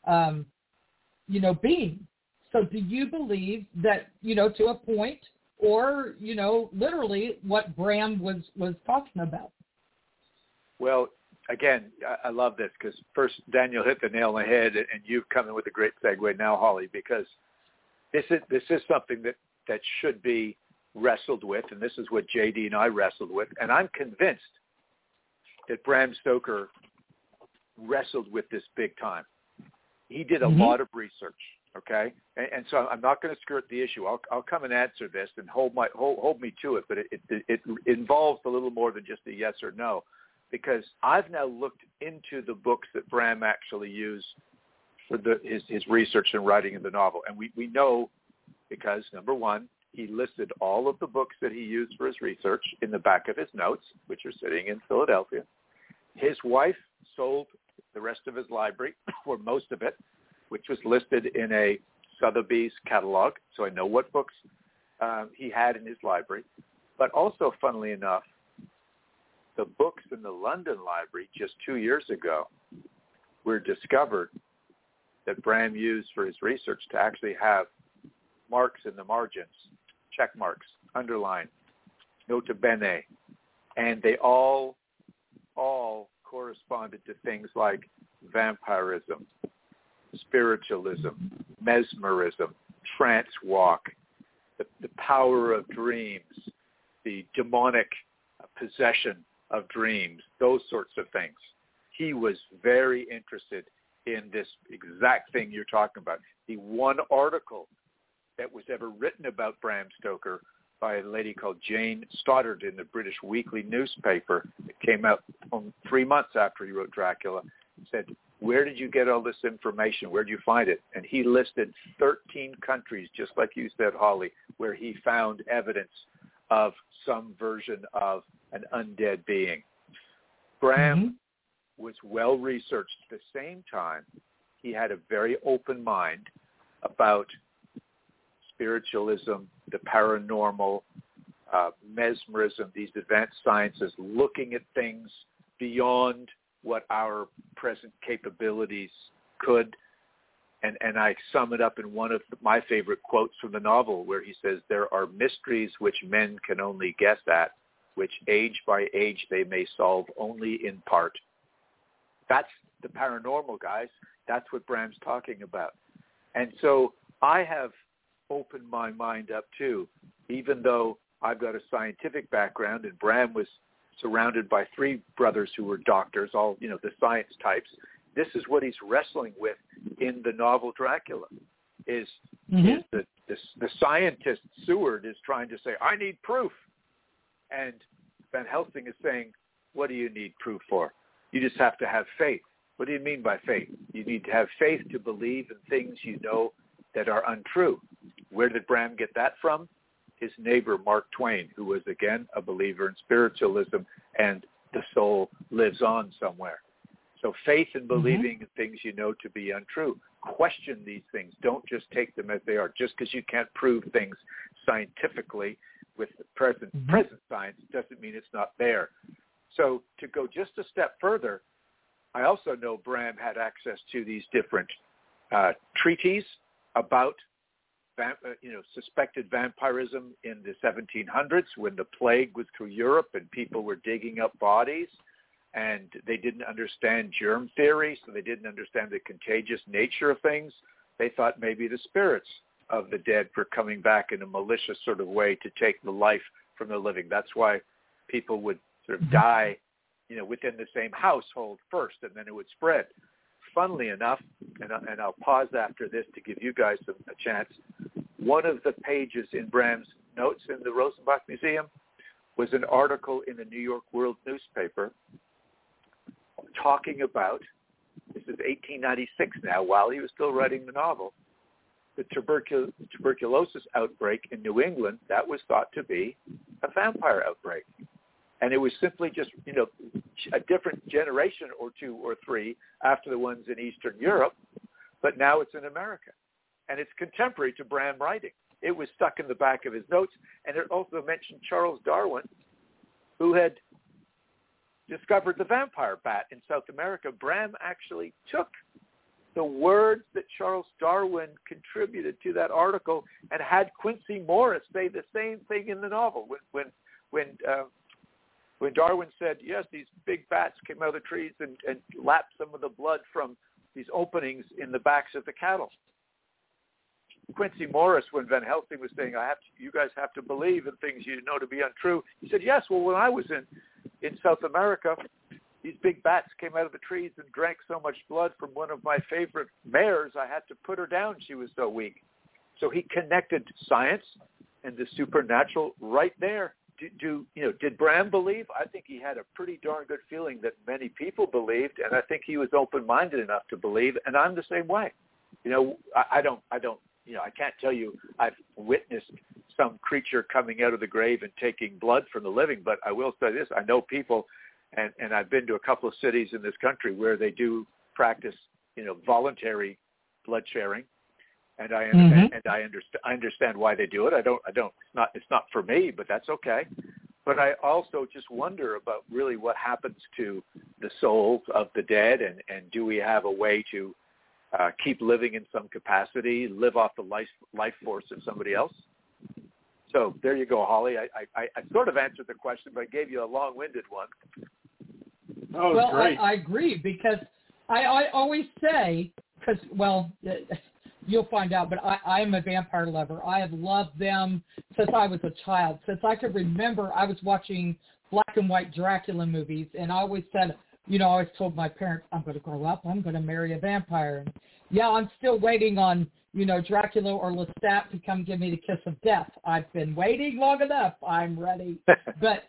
you know, being. So do you believe that, you know, to a point, or, you know, literally what Bram was talking about? Well, again, I love this because first Daniel hit the nail on the head, and you've come in with a great segue now, Holly, because this is something that should be wrestled with, and this is what JD and I wrestled with, and I'm convinced that Bram Stoker wrestled with this big time. He did a lot of research, okay? And so I'm not going to skirt the issue. I'll come and answer this and hold me to it, but it involves a little more than just a yes or no, because I've now looked into the books that Bram actually used for his research and writing in the novel. And we know because, number one, he listed all of the books that he used for his research in the back of his notes, which are sitting in Philadelphia. His wife sold the rest of his library, or most of it, which was listed in a Sotheby's catalog, so I know what books he had in his library. But also, funnily enough, the books in the London Library just 2 years ago were discovered that Bram used for his research to actually have marks in the margins, check marks, underline, nota bene, and they all corresponded to things like vampirism, spiritualism, mesmerism, trance walk, the power of dreams, the demonic possession of dreams, those sorts of things. He was very interested in this exact thing you're talking about. The one article that was ever written about Bram Stoker by a lady called Jane Stoddard in the British Weekly newspaper. It came out 3 months after he wrote Dracula. It said, where did you get all this information? Where did you find it? And he listed 13 countries, just like you said, Holly, where he found evidence of some version of an undead being. Bram was well-researched. At the same time, he had a very open mind about spiritualism, the paranormal, mesmerism, these advanced sciences, looking at things beyond what our present capabilities could. And I sum it up in one of my favorite quotes from the novel where he says, there are mysteries which men can only guess at, which age by age they may solve only in part. That's the paranormal, guys. That's what Bram's talking about. And so I have opened my mind up too, even though I've got a scientific background and Bram was surrounded by 3 brothers who were doctors, all, you know, the science types. This is what he's wrestling with in the novel Dracula, is the scientist Seward is trying to say, I need proof. And Van Helsing is saying, what do you need proof for? You just have to have faith. What do you mean by faith? You need to have faith to believe in things you know that are untrue. Where did Bram get that from? His neighbor, Mark Twain, who was, again, a believer in spiritualism and the soul lives on somewhere. So faith in believing in things you know to be untrue. Question these things. Don't just take them as they are. Just because you can't prove things scientifically with the present science doesn't mean it's not there. So to go just a step further, I also know Bram had access to these different treaties about suspected vampirism in the 1700s when the plague was through Europe and people were digging up bodies, and they didn't understand germ theory, so they didn't understand the contagious nature of things. They thought maybe the spirits of the dead were coming back in a malicious sort of way to take the life from the living. That's why people would sort of die, within the same household first, and then it would spread. Funnily enough, and I'll pause after this to give you guys a chance, one of the pages in Bram's notes in the Rosenbach Museum was an article in the New York World newspaper talking about, this is 1896 now, while he was still writing the novel, the tuberculosis outbreak in New England that was thought to be a vampire outbreak. And it was simply just, a different generation or two or three after the ones in Eastern Europe, but now it's in America. And it's contemporary to Bram writing. It was stuck in the back of his notes, and it also mentioned Charles Darwin, who had discovered the vampire bat in South America. Bram actually took the words that Charles Darwin contributed to that article and had Quincy Morris say the same thing in the novel. When Darwin said, yes, these big bats came out of the trees and lapped some of the blood from these openings in the backs of the cattle. Quincy Morris, when Van Helsing was saying, you guys have to believe in things you know to be untrue, he said, yes, well, when I was in South America, these big bats came out of the trees and drank so much blood from one of my favorite mares, I had to put her down. She was so weak. So he connected science and the supernatural right there. Did Bram believe? I think he had a pretty darn good feeling that many people believed, and I think he was open-minded enough to believe, and I'm the same way. I can't tell you I've witnessed some creature coming out of the grave and taking blood from the living, but I will say this, I know people, and I've been to a couple of cities in this country where they do practice, voluntary blood sharing. And I understand why they do it. It's not for me, but that's okay. But I also just wonder about really what happens to the souls of the dead, and do we have a way to keep living in some capacity, live off the life force of somebody else? So there you go, Holly. I sort of answered the question, but I gave you a long-winded one. Oh, well, great. I agree, because I always say, you'll find out, but I am a vampire lover. I have loved them since I was a child. Since I could remember, I was watching black and white Dracula movies, and I always said, I always told my parents, I'm going to grow up, I'm going to marry a vampire. And yeah, I'm still waiting on, Dracula or Lestat to come give me the kiss of death. I've been waiting long enough. I'm ready. But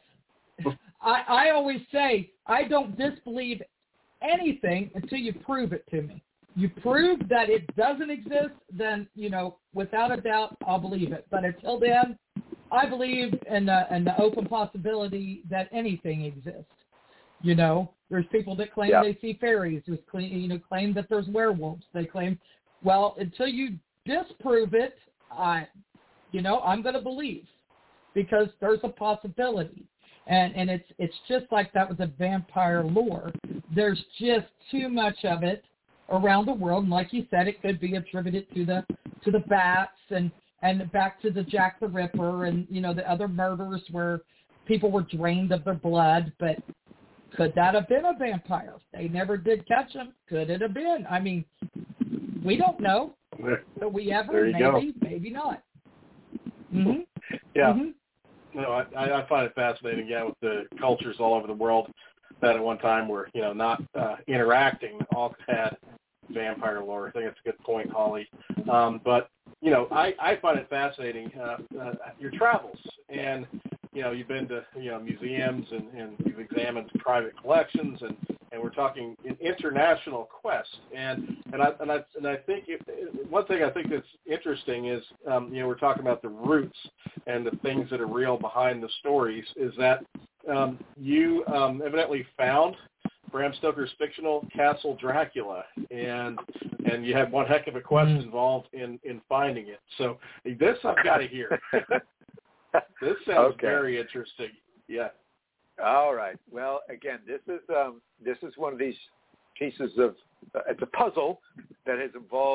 I always say, I don't disbelieve anything until you prove it to me. You prove that it doesn't exist, then, without a doubt, I'll believe it. But until then, I believe in the open possibility that anything exists. There's people that claim they see fairies, who claim that there's werewolves. They claim, well, until you disprove it, I'm going to believe, because there's a possibility. And it's just like that with the vampire lore. There's just too much of it around the world, and like you said, it could be attributed to the bats and back to the Jack the Ripper and the other murders where people were drained of their blood. But could that have been a vampire? They never did catch him. Could it have been? I mean, we don't know. But we ever? Maybe not. Mm-hmm. Yeah. Mm-hmm. No, I find it fascinating. Yeah, with the cultures all over the world that at one time were not interacting, all had vampire lore. I think that's a good point, Holly. But I find it fascinating your travels, and you've been to museums and you've examined private collections, and we're talking an international quest. And I think one thing I think that's interesting is we're talking about the roots and the things that are real behind the stories. Is that you evidently found Bram Stoker's fictional Castle Dracula, and you had one heck of a quest involved in finding it. So this I've got to hear. This sounds very interesting. Yeah. All right. Well, again, this is one of these pieces of it's a puzzle that has involved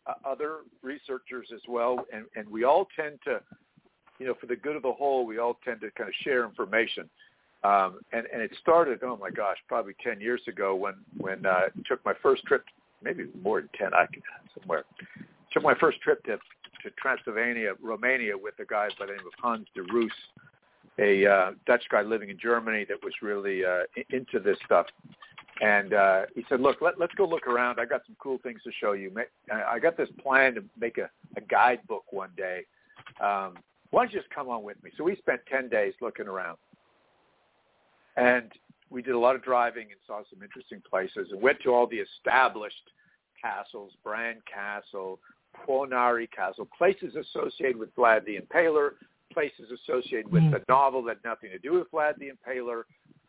other researchers as well, and we all tend to, for the good of the whole, we all tend to kind of share information. And it started, oh my gosh, probably 10 years ago when I took my first trip, maybe more than 10, somewhere. Took my first trip to Transylvania, Romania, with a guy by the name of Hans de Roos, a Dutch guy living in Germany that was really into this stuff. And he said, look, let's go look around. I got some cool things to show you. I got this plan to make a guidebook one day. Why don't you just come on with me? So we spent 10 days looking around. And we did a lot of driving and saw some interesting places and went to all the established castles, Bran Castle, Puonari Castle, places associated with Vlad the Impaler, places associated with the novel that had nothing to do with Vlad the Impaler.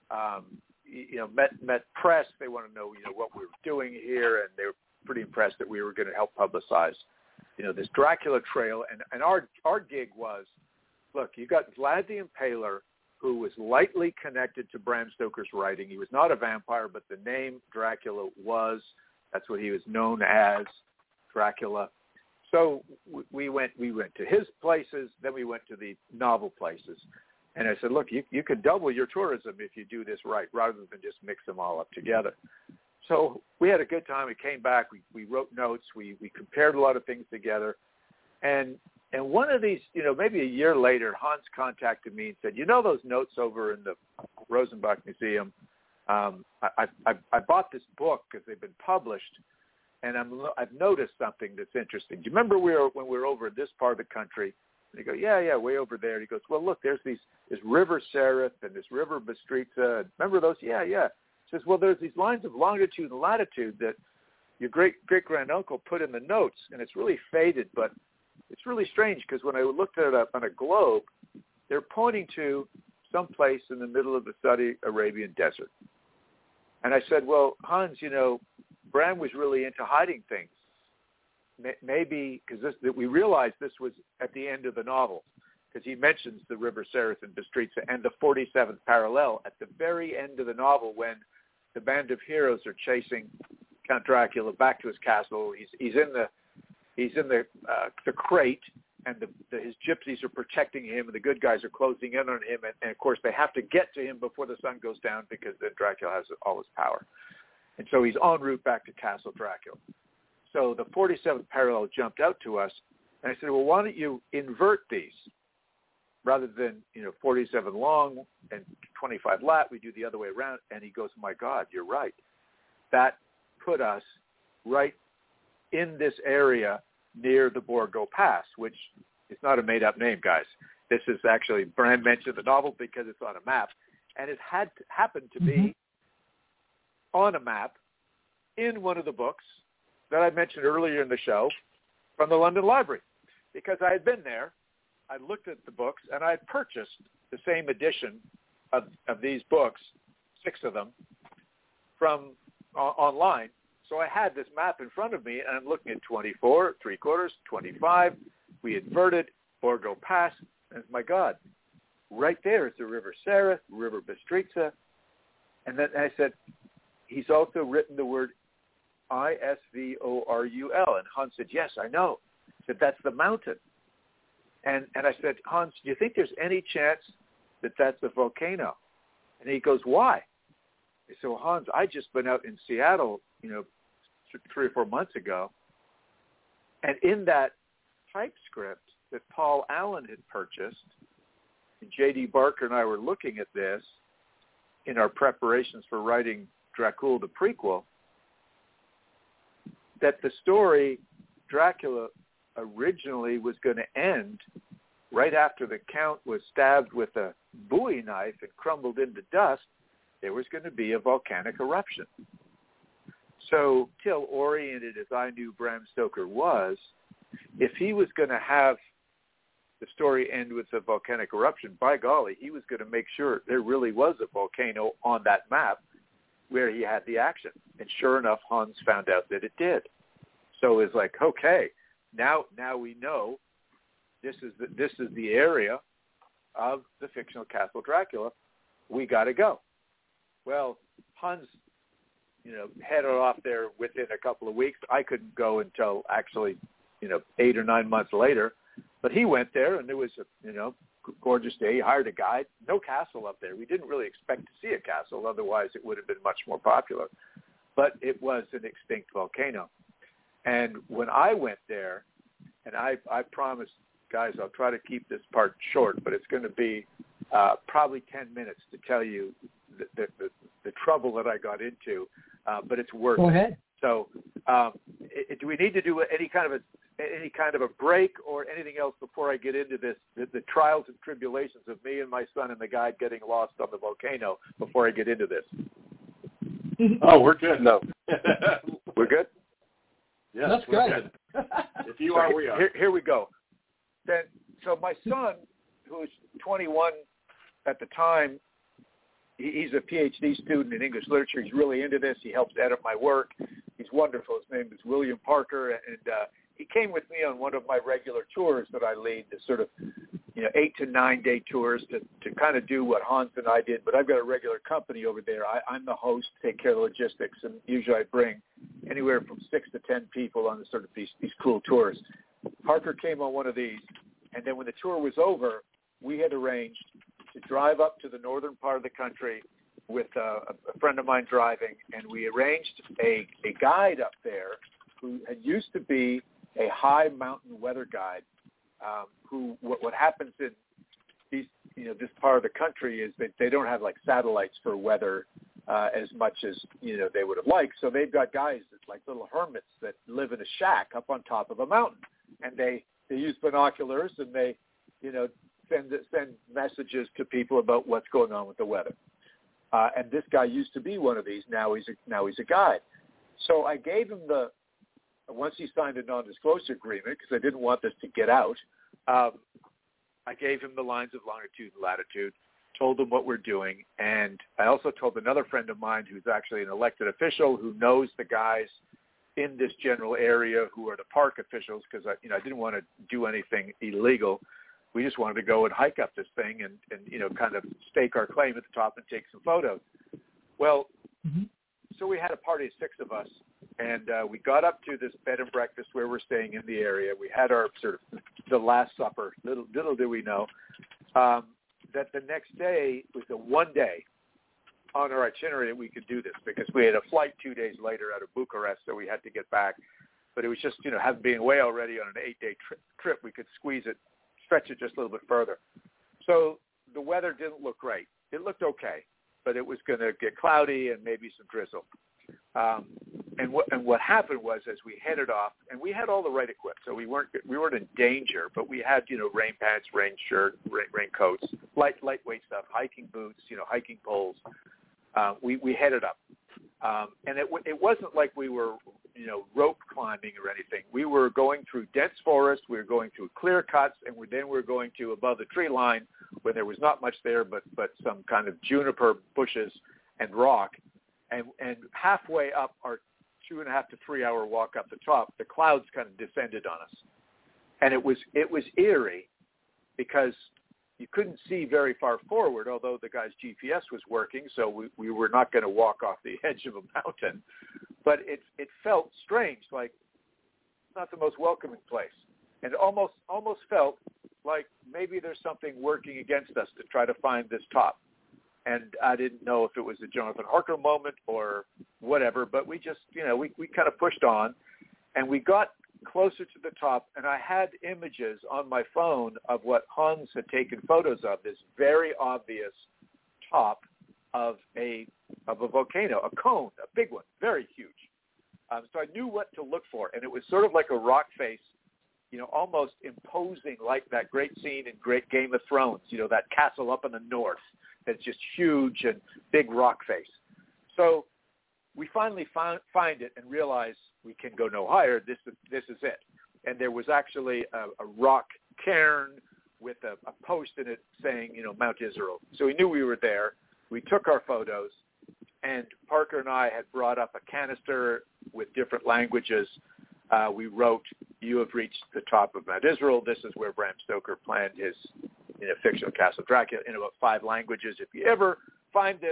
Met press. They want to know, what we were doing here, and they were pretty impressed that we were going to help publicize, this Dracula trail. And our gig was, look, you got Vlad the Impaler, who was lightly connected to Bram Stoker's writing. He was not a vampire, but the name Dracula was. That's what he was known as, Dracula. So we went to his places, then we went to the novel places. And I said, look, you could double your tourism if you do this right, rather than just mix them all up together. So we had a good time. We came back. We wrote notes. We compared a lot of things together. And one of these, maybe a year later, Hans contacted me and said, those notes over in the Rosenbach Museum, I bought this book because they've been published, and I've noticed something that's interesting. Do you remember when we were over in this part of the country? And he goes, yeah, way over there. And he goes, well, look, there's this River Sereth and this River Bistritza. Remember those? Yeah. He says, well, there's these lines of longitude and latitude that your great-granduncle put in the notes, and it's really faded, but it's really strange because when I looked at it up on a globe, they're pointing to some place in the middle of the Saudi Arabian desert. And I said, well, Hans, Bram was really into hiding things. Maybe because we realized this was at the end of the novel, because he mentions the River Sereth and Bistritza and the 47th parallel at the very end of the novel when the band of heroes are chasing Count Dracula back to his castle. He's in the crate, and his gypsies are protecting him, and the good guys are closing in on him, and of course they have to get to him before the sun goes down because then Dracula has all his power, and so he's en route back to Castle Dracula. So the 47th parallel jumped out to us, and I said, well, why don't you invert these? Rather than, 47 long and 25 lat, we do the other way around. And he goes, my God, you're right. That put us right in this area near the Borgo Pass, which is not a made-up name, guys. This is actually, Bram mentioned the novel because it's on a map, and it happened to be on a map in one of the books that I mentioned earlier in the show from the London Library, because I had been there, I looked at the books, and I had purchased the same edition of these books, 6 of them, from online. So I had this map in front of me, and I'm looking at 24, 3/4, 25. We inverted Borgo Pass, and my God, right there is the River Sereth, River Bistritza. And then I said, he's also written the word Isvorul. And Hans said, yes, I know. I said, that's the mountain. And I said, Hans, do you think there's any chance that that's a volcano? And he goes, why? I said, well, Hans, I just been out in Seattle, 3 or 4 months ago. And in that typescript that Paul Allen had purchased, and J.D. Barker and I were looking at this in our preparations for writing Dracula, the prequel, that the story Dracula originally was going to end right after the Count was stabbed with a Bowie knife and crumbled into dust. There was going to be a volcanic eruption. So, till oriented as I knew Bram Stoker was, if he was going to have the story end with a volcanic eruption, by golly, he was going to make sure there really was a volcano on that map where he had the action. And sure enough, Hans found out that it did. So it's like, okay, now we know this is the area of the fictional Castle Dracula. We got to go. Well, Hans headed off there within a couple of weeks. I couldn't go until actually, 8 or 9 months later. But he went there, and it was a, gorgeous day. He hired a guide. No castle up there. We didn't really expect to see a castle. Otherwise, it would have been much more popular. But it was an extinct volcano. And when I went there, and I promised, guys, I'll try to keep this part short, but it's going to be probably 10 minutes to tell you the trouble that I got into, but it's worth it. Go ahead. So do we need to do any kind of a break or anything else before I get into this, the trials and tribulations of me and my son and the guide getting lost on the volcano before I get into this? Oh, we're good. No. We're good? Yes, that's we're good. If you are, we are. Here we go. Then, so my son, who was 21 at the time, he's a PhD student in English literature. He's really into this. He helps edit my work. He's wonderful. His name is William Parker, and he came with me on one of my regular tours that I lead, the sort of 8 to 9 day tours to kind of do what Hans and I did. But I've got a regular company over there. I'm the host, take care of the logistics, and usually I bring anywhere from 6 to 10 people on sort of these cool tours. Parker came on one of these, and then when the tour was over, we had arranged to drive up to the northern part of the country with a friend of mine driving, and we arranged a guide up there who had used to be a high mountain weather guide. What happens in these, this part of the country is that they don't have like satellites for weather as much as they would have liked. So they've got guys that's like little hermits that live in a shack up on top of a mountain, and they use binoculars and they send messages to people about what's going on with the weather. And this guy used to be one of these. Now he's a guide. So I gave him once he signed a non-disclosure agreement, because I didn't want this to get out, I gave him the lines of longitude and latitude, told him what we're doing, and I also told another friend of mine who's actually an elected official who knows the guys in this general area who are the park officials, because I didn't want to do anything illegal. We just wanted to go and hike up this thing and kind of stake our claim at the top and take some photos. Well, so we had a party of 6 of us, and we got up to this bed and breakfast where we're staying in the area. We had our sort of the Last Supper. Little do we know that the next day was the one day on our itinerary that we could do this, because we had a flight 2 days later out of Bucharest, so we had to get back. But it was just, having been away already on an 8-day trip, we could stretch it just a little bit further. So the weather didn't look great. It looked okay, but it was going to get cloudy and maybe some drizzle. And what happened was, as we headed off, and we had all the right equipment, so we weren't in danger, but we had rain pants, rain shirt, raincoats, lightweight stuff, hiking boots, hiking poles. We headed up, and it wasn't like we were rope climbing or anything. We were going through dense forest, we were going through clear cuts, and then we were going to above the tree line where there was not much there, but some kind of juniper bushes and rock. And halfway up our 2.5 to 3 hour walk up the top, the clouds kind of descended on us, and it was eerie because you couldn't see very far forward, although the guy's GPS was working, so we were not going to walk off the edge of a mountain. But it felt strange, like not the most welcoming place, and almost felt like maybe there's something working against us to try to find this top. And I didn't know if it was a Jonathan Harker moment or whatever, but we just, we kind of pushed on, and we got closer to the top, and I had images on my phone of what Hans had taken photos of, this very obvious top of a volcano, a cone, a big one, very huge. So I knew what to look for, and it was sort of like a rock face, almost imposing, like that great scene in Game of Thrones, that castle up in the north that's just huge and big rock face. So we finally find it and realize we can go no higher. This is it. And there was actually a rock cairn with a post in it saying, Mount Israel. So we knew we were there. We took our photos, and Parker and I had brought up a canister with different languages. We wrote, "You have reached the top of Mount Israel. This is where Bram Stoker planned his fictional Castle Dracula," in about 5 languages. If you ever find this,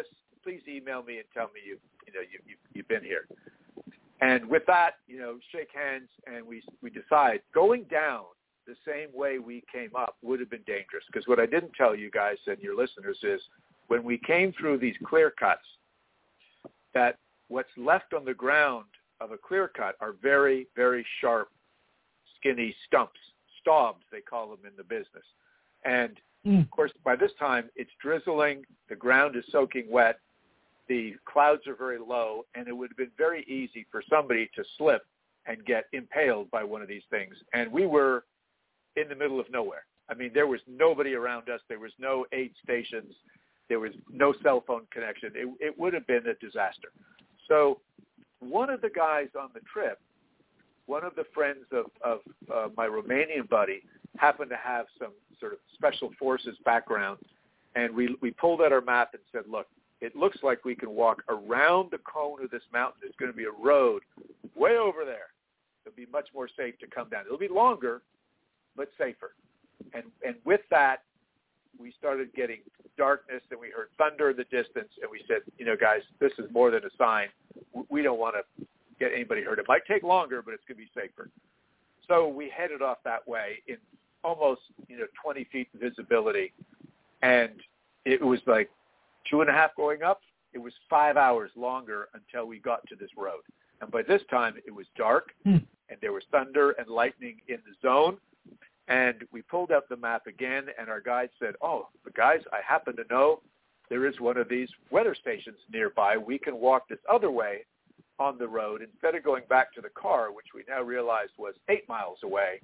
please email me and tell me you've been here. And with that, shake hands, and we decide going down the same way we came up would have been dangerous, because what I didn't tell you guys and your listeners is when we came through these clear cuts, that what's left on the ground of a clear cut are very, very sharp, skinny stumps, stobs, they call them in the business. And, of course, by this time, it's drizzling, the ground is soaking wet, the clouds are very low, and it would have been very easy for somebody to slip and get impaled by one of these things. And we were in the middle of nowhere. I mean, there was nobody around us. There was no aid stations. There was no cell phone connection. It would have been a disaster. So one of the guys on the trip, one of the friends of my Romanian buddy, happened to have some sort of special forces background, and we pulled out our map and said, look, it looks like we can walk around the cone of this mountain. There's going to be a road way over there. It'll be much more safe to come down. It'll be longer, but safer. And with that, we started getting darkness, and we heard thunder in the distance, and we said, guys, this is more than a sign. We don't want to get anybody hurt. It might take longer, but it's going to be safer. So we headed off that way in almost 20 feet visibility, and it was like 2.5 going up. It was 5 hours longer until we got to this road. And by this time, it was dark, and there was thunder and lightning in the zone. And we pulled up the map again, and our guide said, the guys, I happen to know there is one of these weather stations nearby. We can walk this other way on the road instead of going back to the car, which we now realized was 8 miles away.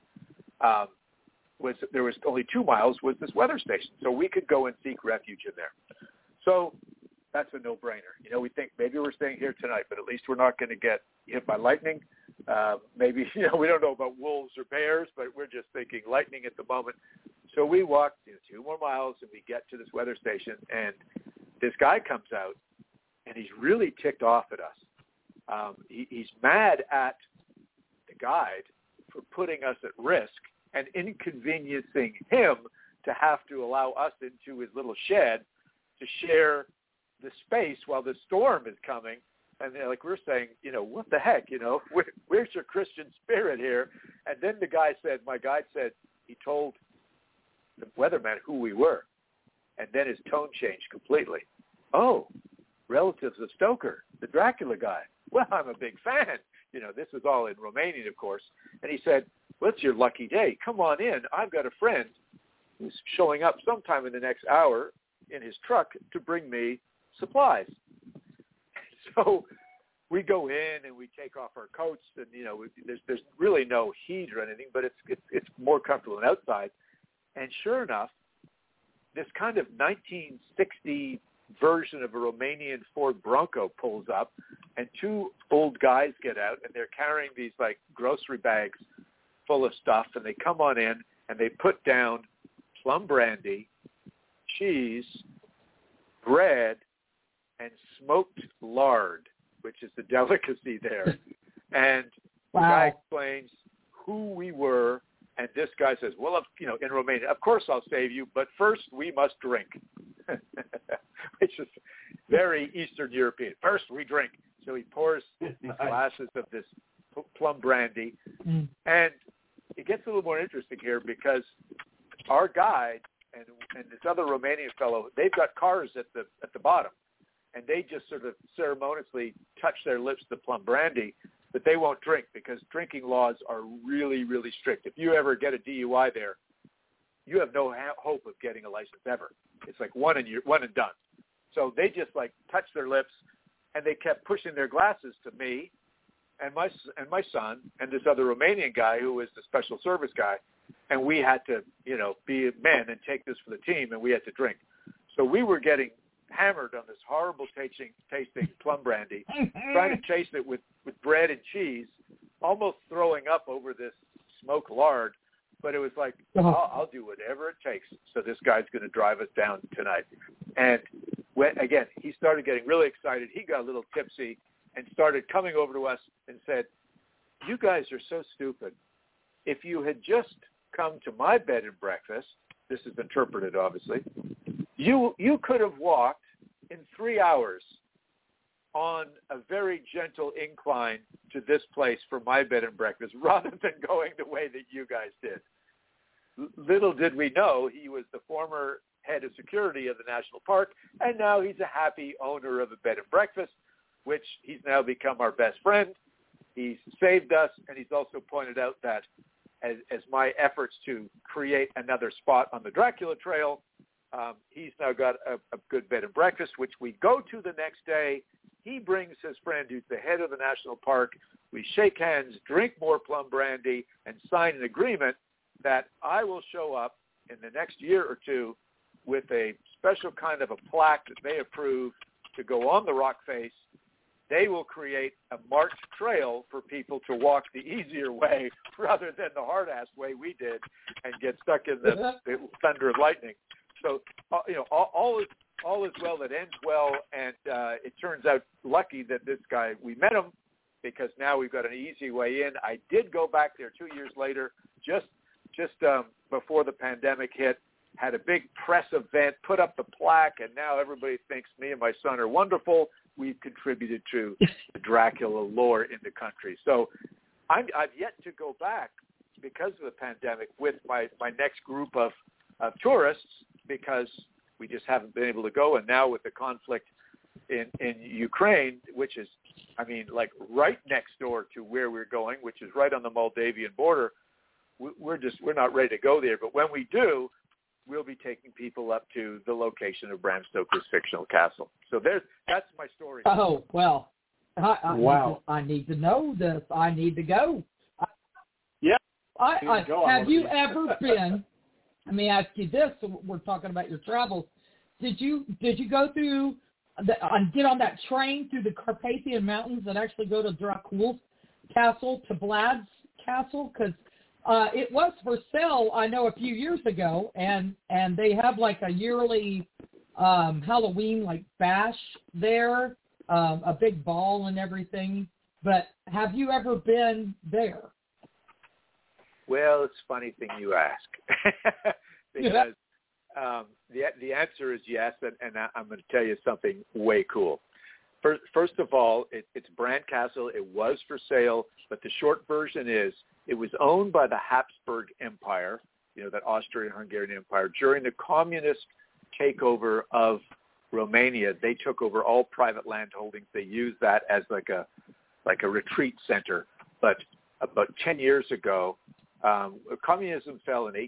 There was only 2 miles was this weather station, so we could go and seek refuge in there. So that's a no-brainer. We think maybe we're staying here tonight, but at least we're not going to get hit by lightning. Maybe, we don't know about wolves or bears, but we're just thinking lightning at the moment. So we walked 2 more miles, and we get to this weather station, and this guy comes out, and he's really ticked off at us. He's mad at the guide for putting us at risk and inconveniencing him to have to allow us into his little shed to share the space while the storm is coming. And like we're saying, what the heck, where's your Christian spirit here? And then my guide said, he told the weatherman who we were. And then his tone changed completely. Oh, relatives of Stoker, the Dracula guy. Well, I'm a big fan. This was all in Romanian, of course. And he said, well, it's your lucky day. Come on in. I've got a friend who's showing up sometime in the next hour in his truck to bring me supplies. So we go in and we take off our coats, and there's really no heat or anything, but it's more comfortable than outside. And sure enough, this kind of 1960 version of a Romanian Ford Bronco pulls up, and 2 old guys get out, and they're carrying these like grocery bags full of stuff, and they come on in and they put down plum brandy, cheese, bread, and smoked lard, which is the delicacy there. And the guy explains who we were, and this guy says, well, in Romania, of course I'll save you, but first we must drink, which is very Eastern European. First we drink. So he pours these glasses of this plum brandy, and it gets a little more interesting here because our guide and this other Romanian fellow, they've got cars at the bottom, and they just sort of ceremoniously touch their lips to plum brandy, but they won't drink because drinking laws are really, really strict. If you ever get a DUI there, you have no hope of getting a license ever. It's like one and done. So they just like touch their lips, and they kept pushing their glasses to me and my son and this other Romanian guy who was the special service guy. And we had to, be men and take this for the team, and we had to drink. So we were getting hammered on this horrible tasting plum brandy, trying to chase it with bread and cheese, almost throwing up over this smoked lard. But it was like, I'll do whatever it takes. So this guy's going to drive us down tonight. And again, he started getting really excited. He got a little tipsy and started coming over to us and said, you guys are so stupid. If you had just come to my bed and breakfast, this is interpreted obviously, you could have walked in 3 hours on a very gentle incline to this place for my bed and breakfast rather than going the way that you guys did. Little did we know he was the former head of security of the national park, and now he's a happy owner of a bed and breakfast, which he's now become our best friend. He's saved us, and he's also pointed out that as my efforts to create another spot on the Dracula Trail, he's now got a good bed and breakfast, which we go to the next day. He brings his friend who's the head of the national park. We shake hands, drink more plum brandy, and sign an agreement that I will show up in the next year or two with a special kind of a plaque that they approve to go on the rock face. They will create a marked trail for people to walk the easier way rather than the hard-ass way we did and get stuck in the thunder and lightning. So, all is well that ends well, and it turns out lucky that this guy, we met him because now we've got an easy way in. I did go back there 2 years later, just before the pandemic hit, had a big press event, put up the plaque, and now everybody thinks me and my son are wonderful. We've contributed to the Dracula lore in the country. So I've yet to go back because of the pandemic with my next group of tourists because we just haven't been able to go. And now with the conflict in Ukraine, which is, like right next door to where we're going, which is right on the Moldavian border, we're not ready to go there. But when we do, we'll be taking people up to the location of Bram Stoker's fictional castle. So that's my story. Oh, well, wow. I need to know this. I need to go. Yeah. Have you ever been, let me ask you this, we're talking about your travels. Did you go through, get on that train through the Carpathian Mountains that actually go to Dracula's castle, to Vlad's castle? Because it was for sale, I know, a few years ago, and they have like a yearly Halloween like bash there, a big ball and everything. But have you ever been there? Well, it's a funny thing you ask because the answer is yes, and I'm going to tell you something way cool. First of all, it's Brand Castle. It was for sale, but the short version is it was owned by the Habsburg Empire, that Austrian-Hungarian Empire. During the communist takeover of Romania, they took over all private land holdings. They used that as like a retreat center. But about 10 years ago, communism fell in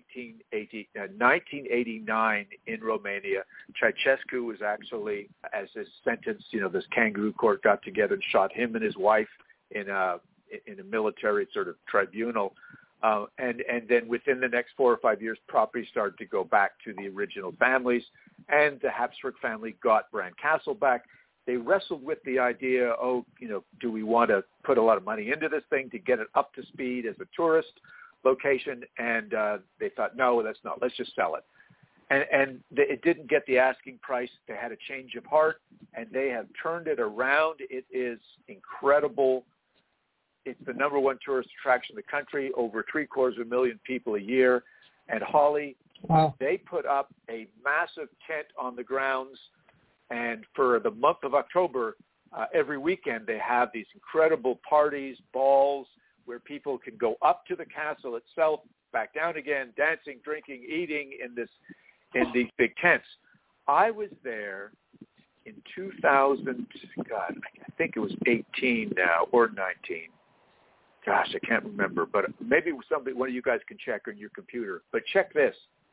1989 in Romania. Ceausescu was actually, as his sentence, this kangaroo court got together and shot him and his wife in a military sort of tribunal. And then within the next 4 or 5 years, property started to go back to the original families, and the Habsburg family got Brand Castle back. They wrestled with the idea, do we want to put a lot of money into this thing to get it up to speed as a tourist location? And they thought, no, let's just sell it. And it didn't get the asking price. They had a change of heart, and they have turned it around. It is incredible. It's the number one tourist attraction in the country, over 750,000 people a year. And Holly, wow. They put up a massive tent on the grounds, and for the month of October, every weekend they have these incredible parties, balls, where people can go up to the castle itself, back down again, dancing, drinking, eating in these big tents. I was there in 2000, I think it was 18 now, or 19. Gosh, I can't remember, but maybe one of you guys can check on your computer. But check this.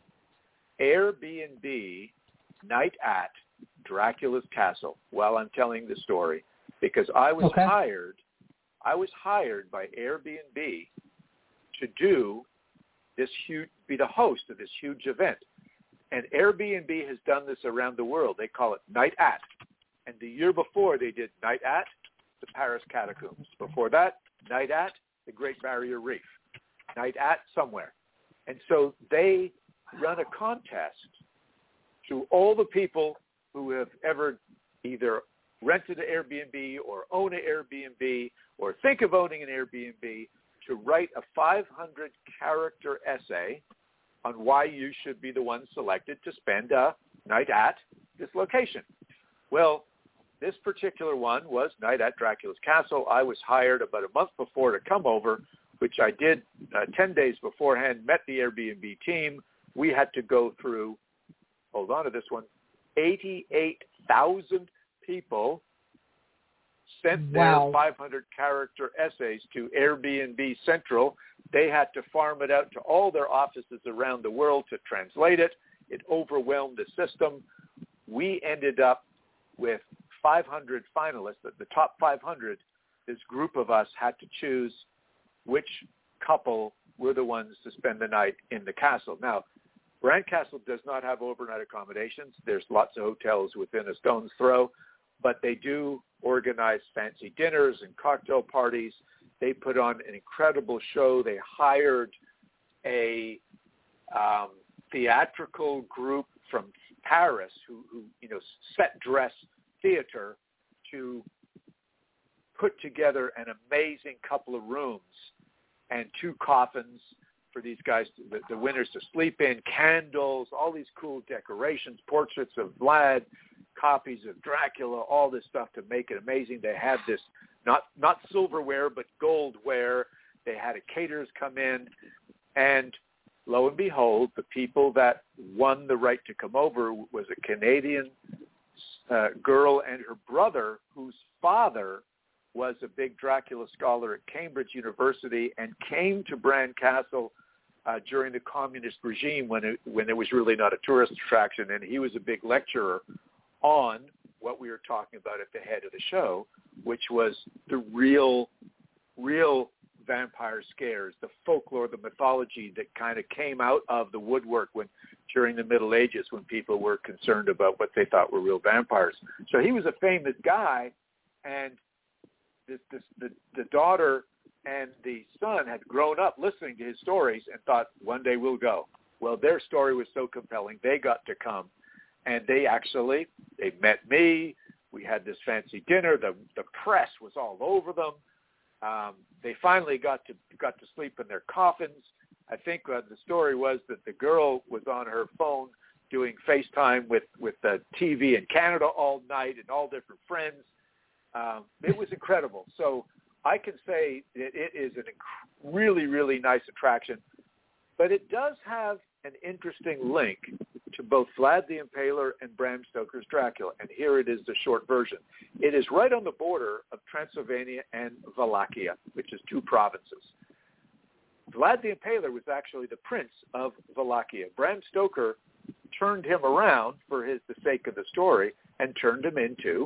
Airbnb night at Dracula's castle while I'm telling the story, because I was hired by Airbnb to be the host of this huge event. And Airbnb has done this around the world. They call it Night At. And the year before, they did Night At the Paris Catacombs. Before that, Night At the Great Barrier Reef. Night At somewhere. And so they run a contest to all the people who have ever either rented an Airbnb or own an Airbnb or think of owning an Airbnb to write a 500-character essay on why you should be the one selected to spend a night at this location. Well, this particular one was Night at Dracula's Castle. I was hired about a month before to come over, which I did 10 days beforehand, met the Airbnb team. We had to go through, hold on to this one, 88,000 people sent their 500-character essays to Airbnb Central. They had to farm it out to all their offices around the world to translate it. It overwhelmed the system. We ended up with 500 finalists, the top 500. This group of us had to choose which couple were the ones to spend the night in the castle. Now, Bran Castle does not have overnight accommodations. There's lots of hotels within a stone's throw, but they do organize fancy dinners and cocktail parties. They put on an incredible show. They hired a theatrical group from Paris who set dress theater to put together an amazing couple of rooms and 2 coffins for these guys, the winners to sleep in, candles, all these cool decorations, portraits of Vlad, copies of Dracula, all this stuff to make it amazing. They had this, not silverware, but goldware. They had a caterers come in, and lo and behold, the people that won the right to come over was a Canadian girl and her brother, whose father was a big Dracula scholar at Cambridge University and came to Bran Castle during the communist regime when it was really not a tourist attraction, and he was a big lecturer on what we were talking about at the head of the show, which was the real vampire scares, the folklore, the mythology that kind of came out of the woodwork during the Middle Ages when people were concerned about what they thought were real vampires. So he was a famous guy, and the daughter and the son had grown up listening to his stories and thought, one day we'll go. Well, their story was so compelling, they got to come. And they met me. We had this fancy dinner. The press was all over them. They finally got to sleep in their coffins. I think the story was that the girl was on her phone doing FaceTime with the TV in Canada all night and all different friends. It was incredible. So I can say that it is a really, really nice attraction, but it does have an interesting link to both Vlad the Impaler and Bram Stoker's Dracula, and here it is, the short version. It is right on the border of Transylvania and Wallachia, which is 2 provinces. Vlad the Impaler was actually the prince of Wallachia. Bram Stoker turned him around for the sake of the story and turned him into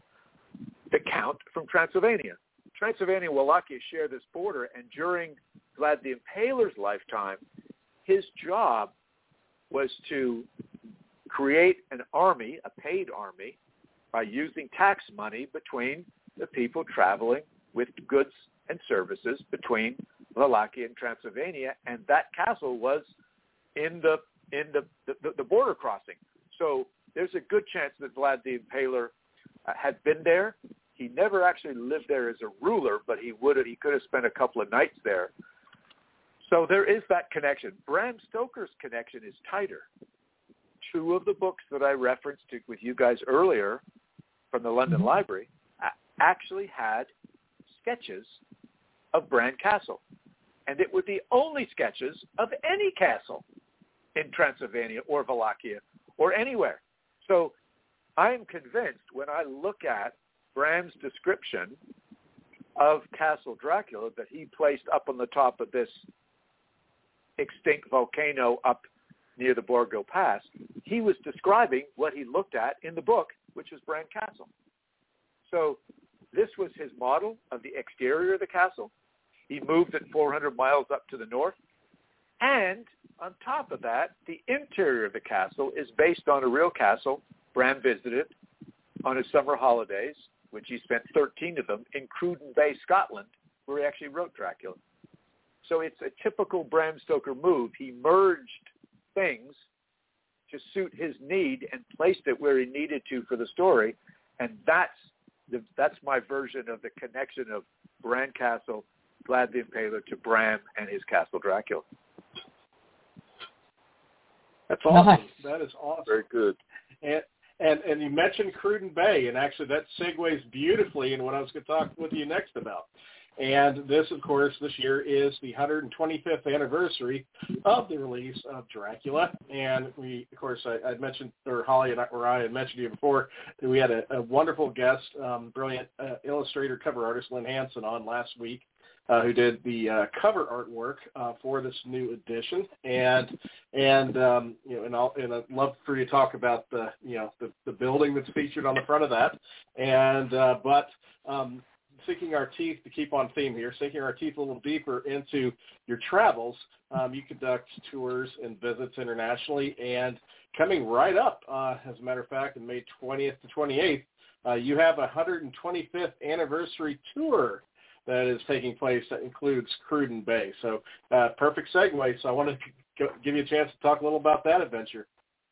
the Count from Transylvania. Transylvania and Wallachia share this border, and during Vlad the Impaler's lifetime, his job was to create an army, a paid army, by using tax money between the people traveling with goods and services between Wallachia and Transylvania, and that castle was in the border crossing. So there's a good chance that Vlad the Impaler had been there. He never actually lived there as a ruler, but he could have spent a couple of nights there. So there is that connection. Bram Stoker's connection is tighter. 2 of the books that I referenced with you guys earlier from the London Library actually had sketches of Bran Castle. And it were the only sketches of any castle in Transylvania or Wallachia or anywhere. So I am convinced when I look at Bram's description of Castle Dracula that he placed up on the top of this extinct volcano up near the Borgo Pass, he was describing what he looked at in the book, which was Bran Castle. So this was his model of the exterior of the castle. He moved it 400 miles up to the north. And on top of that, the interior of the castle is based on a real castle Bran visited on his summer holidays, which he spent 13 of them in Cruden Bay, Scotland, where he actually wrote Dracula. So it's a typical Bram Stoker move. He merged things to suit his need and placed it where he needed to for the story. And that's my version of the connection of Bran Castle, Vlad the Impaler, to Bram and his Castle Dracula. That's awesome. That is awesome. Very good. And you mentioned Cruden Bay, and actually that segues beautifully in what I was going to talk with you next about. And this, of course, this year is the 125th anniversary of the release of Dracula. And we, of course, I mentioned, or Holly and I had mentioned to you before, that we had a wonderful guest, brilliant illustrator, cover artist Lynn Hansen on last week, who did the cover artwork for this new edition. And I'd love for you to talk about the building that's featured on the front of that. And sinking our teeth, to keep on theme here, sinking our teeth a little deeper into your travels, you conduct tours and visits internationally, and coming right up, as a matter of fact, in May 20th to 28th, you have a 125th anniversary tour that is taking place that includes Cruden Bay. So perfect segue. So I want to give you a chance to talk a little about that adventure.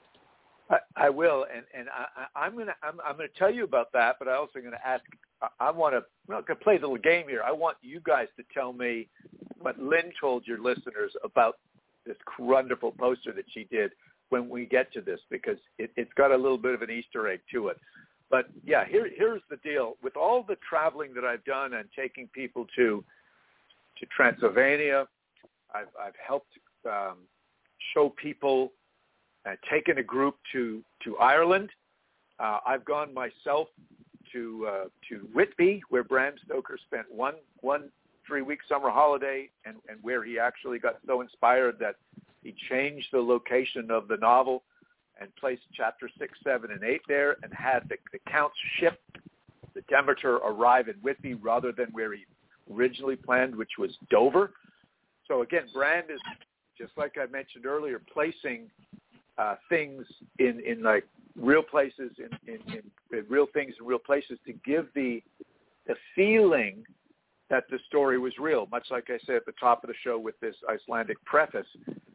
I will, and I'm going to tell you about that, but I also going to ask. I'm going to play a little game here. I want you guys to tell me what Lynn told your listeners about this wonderful poster that she did when we get to this, because it's got a little bit of an Easter egg to it. But yeah, here's the deal. With all the traveling that I've done and taking people to Transylvania, I've helped show people. Taken a group to Ireland. I've gone myself to Whitby, where Bram Stoker spent one 3-week summer holiday, and where he actually got so inspired that he changed the location of the novel and placed chapter 6, 7, and 8 there, and had the Count's ship, the Demeter, arrive in Whitby rather than where he originally planned, which was Dover. So again, Bram is, just like I mentioned earlier, placing things in like real places, in real things in real places, to give the feeling that the story was real, much like I said at the top of the show with this Icelandic preface.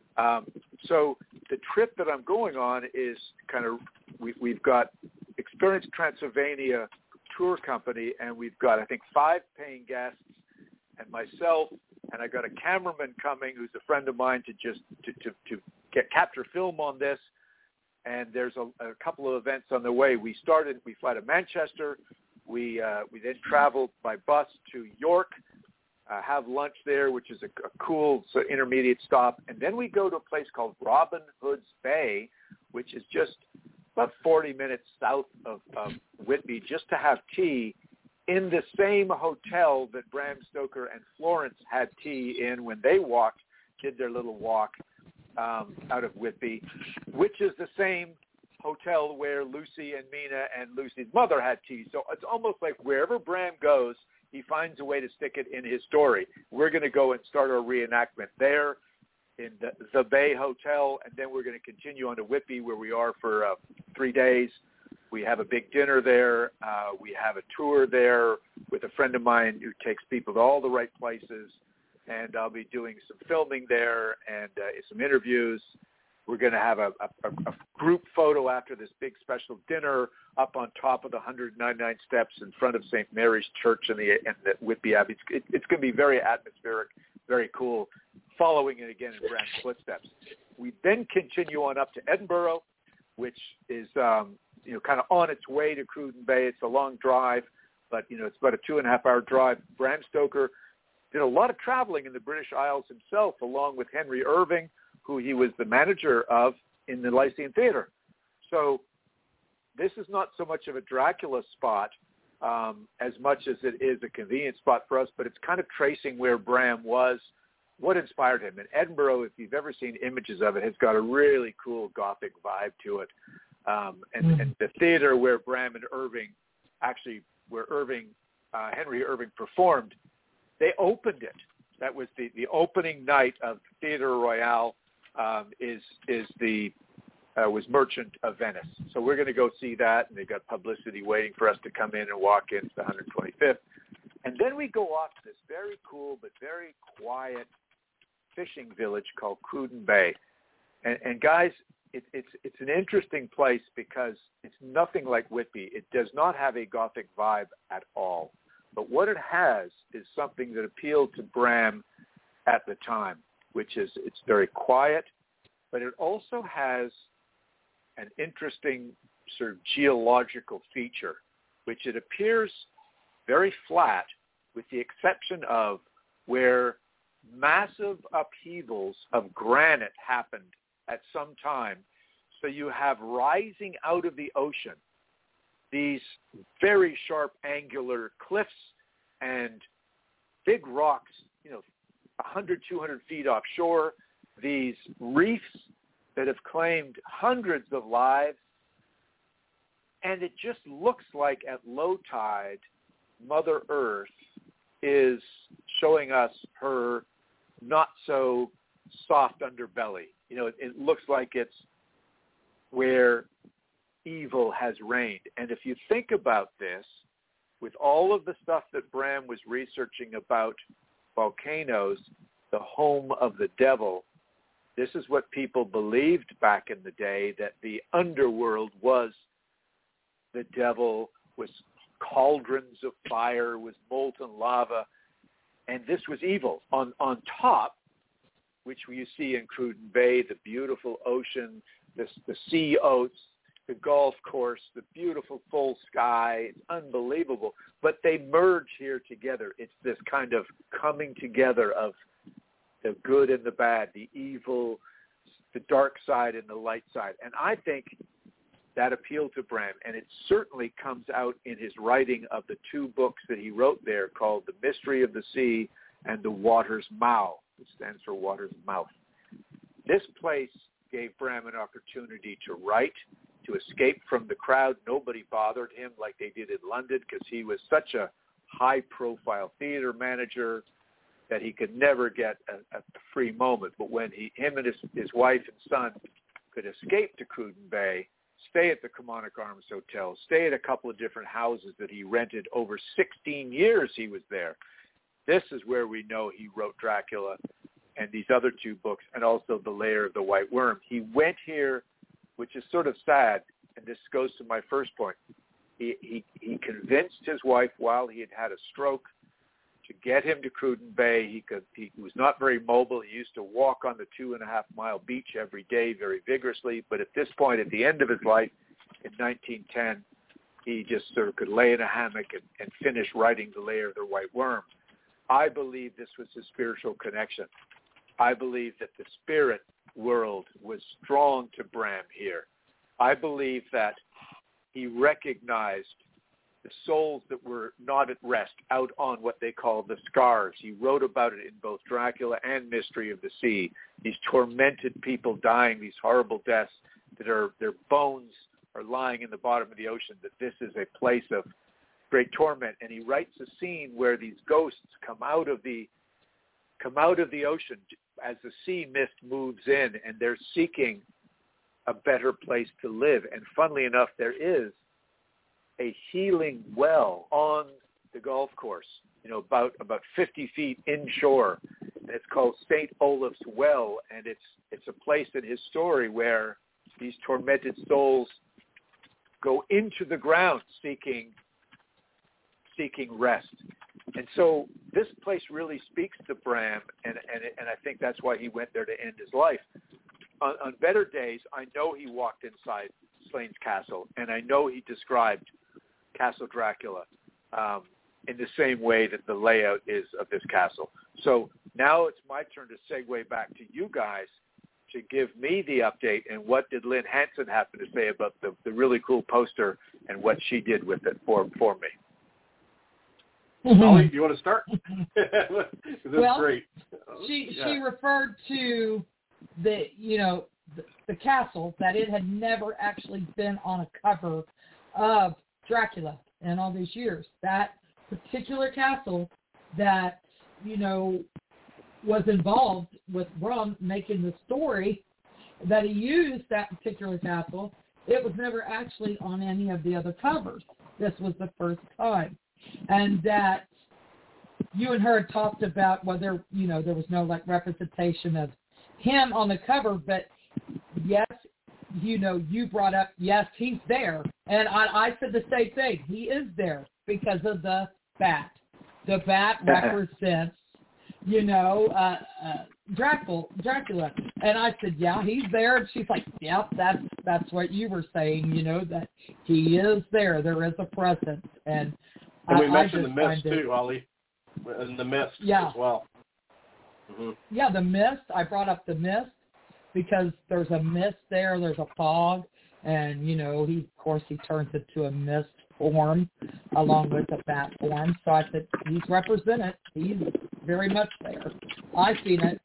So the trip that I'm going on is kind of, we've got Experience Transylvania Tour Company, and we've got, I think, 5 paying guests and myself, and I got a cameraman coming who's a friend of mine to capture film on this. And there's a couple of events on the way. We fly to Manchester. We then travel by bus to York, have lunch there, which is a cool intermediate stop. And then we go to a place called Robin Hood's Bay, which is just about 40 minutes south of Whitby, just to have tea in the same hotel that Bram Stoker and Florence had tea in when they did their little walk out of Whitby, which is the same hotel where Lucy and Mina and Lucy's mother had tea. So it's almost like wherever Bram goes, he finds a way to stick it in his story. We're going to go and start our reenactment there in the Bay Hotel, and then we're going to continue on to Whitby, where we are for 3 days. We have a big dinner there. We have a tour there with a friend of mine who takes people to all the right places. And I'll be doing some filming there and some interviews. We're going to have a group photo after this big special dinner up on top of the 199 steps in front of St. Mary's Church in the Whitby Abbey. It's going to be very atmospheric, very cool, following it again in Bram's footsteps. We then continue on up to Edinburgh, which is kind of on its way to Cruden Bay. It's a long drive, but it's about a 2.5-hour drive. Bram Stoker did a lot of traveling in the British Isles himself, along with Henry Irving, who he was the manager of in the Lyceum Theatre. So this is not so much of a Dracula spot as much as it is a convenient spot for us, but it's kind of tracing where Bram was, what inspired him. And Edinburgh, if you've ever seen images of it, has got a really cool Gothic vibe to it. And the theater where Bram and Irving, Henry Irving performed, they opened it. That was the opening night of Theatre Royal. Was Merchant of Venice. So we're going to go see that, and they've got publicity waiting for us to come in and walk into the 125th. And then we go off to this very cool but very quiet fishing village called Cruden Bay. And guys, it's an interesting place because it's nothing like Whitby. It does not have a Gothic vibe at all. But what it has is something that appealed to Bram at the time, which is it's very quiet, but it also has an interesting sort of geological feature, which it appears very flat, with the exception of where massive upheavals of granite happened at some time. So you have rising out of the ocean these very sharp angular cliffs and big rocks, 100, 200 feet offshore, these reefs that have claimed hundreds of lives. And it just looks like at low tide, Mother Earth is showing us her not so soft underbelly. It looks like it's where evil has reigned. And if you think about this, with all of the stuff that Bram was researching about volcanoes, the home of the devil, this is what people believed back in the day, that the underworld was the devil, was cauldrons of fire, was molten lava, and this was evil. On top, which you see in Cruden Bay, the beautiful ocean, the sea oats, the golf course, the beautiful full sky, it's unbelievable. But they merge here together. It's this kind of coming together of the good and the bad, the evil, the dark side and the light side. And I think that appealed to Bram, and it certainly comes out in his writing of the two books that he wrote there called The Mystery of the Sea and The Water's Mouth, which stands for Water's Mouth. This place gave Bram an opportunity to write, to escape from the crowd. Nobody bothered him like they did in London because he was such a high-profile theater manager that he could never get a free moment. But when him and his wife and son could escape to Cruden Bay, stay at the Kilmarnock Arms Hotel, stay at a couple of different houses that he rented over 16 years he was there. This is where we know he wrote Dracula and these other two books, and also The Lair of the White Worm. He went here, which is sort of sad, and this goes to my first point. He convinced his wife while he had a stroke to get him to Cruden Bay. He was not very mobile. He used to walk on the 2.5-mile beach every day very vigorously. But at this point, at the end of his life, in 1910, he just sort of could lay in a hammock and finish writing The Lair of the White Worm. I believe this was his spiritual connection. I believe that the spirit world was strong to Bram here. I believe that he recognized the souls that were not at rest out on what they call the scars. He wrote about it in both Dracula and Mystery of the Sea. These tormented people dying, these horrible deaths that their bones are lying in the bottom of the ocean, that this is a place of great torment. And he writes a scene where these ghosts come out of the ocean as the sea mist moves in, and they're seeking a better place to live. And funnily enough, there is a healing well on the golf course, about 50 feet inshore, and it's called St. Olaf's Well, and it's a place in his story where these tormented souls go into the ground seeking rest. And so this place really speaks to Bram, and I think that's why he went there to end his life. On better days, I know he walked inside Slane's castle, and I know he described Castle Dracula in the same way that the layout is of this castle. So now it's my turn to segue back to you guys to give me the update, and what did Lynn Hanson happen to say about the really cool poster and what she did with it for me. Holly, do you want to start? That's great. She referred to the castle, that it had never actually been on a cover of Dracula in all these years. That particular castle that, was involved with Bram making the story, that he used that particular castle, it was never actually on any of the other covers. This was the first time. And that you and her had talked about whether, there was no representation of him on the cover, but yes, you brought up, yes, he's there. And I said the same thing. He is there because of the bat. The bat represents, Dracula. And I said, yeah, he's there. And she's like, yep, that's what you were saying, that he is there. There is a presence. And we mentioned the mist too, Holly. And the mist as well. Mm-hmm. Yeah, the mist. I brought up the mist because there's a mist there. There's a fog. And, he turns into a mist form along with a bat form. So I said, he's represented. He's very much there. I've seen it.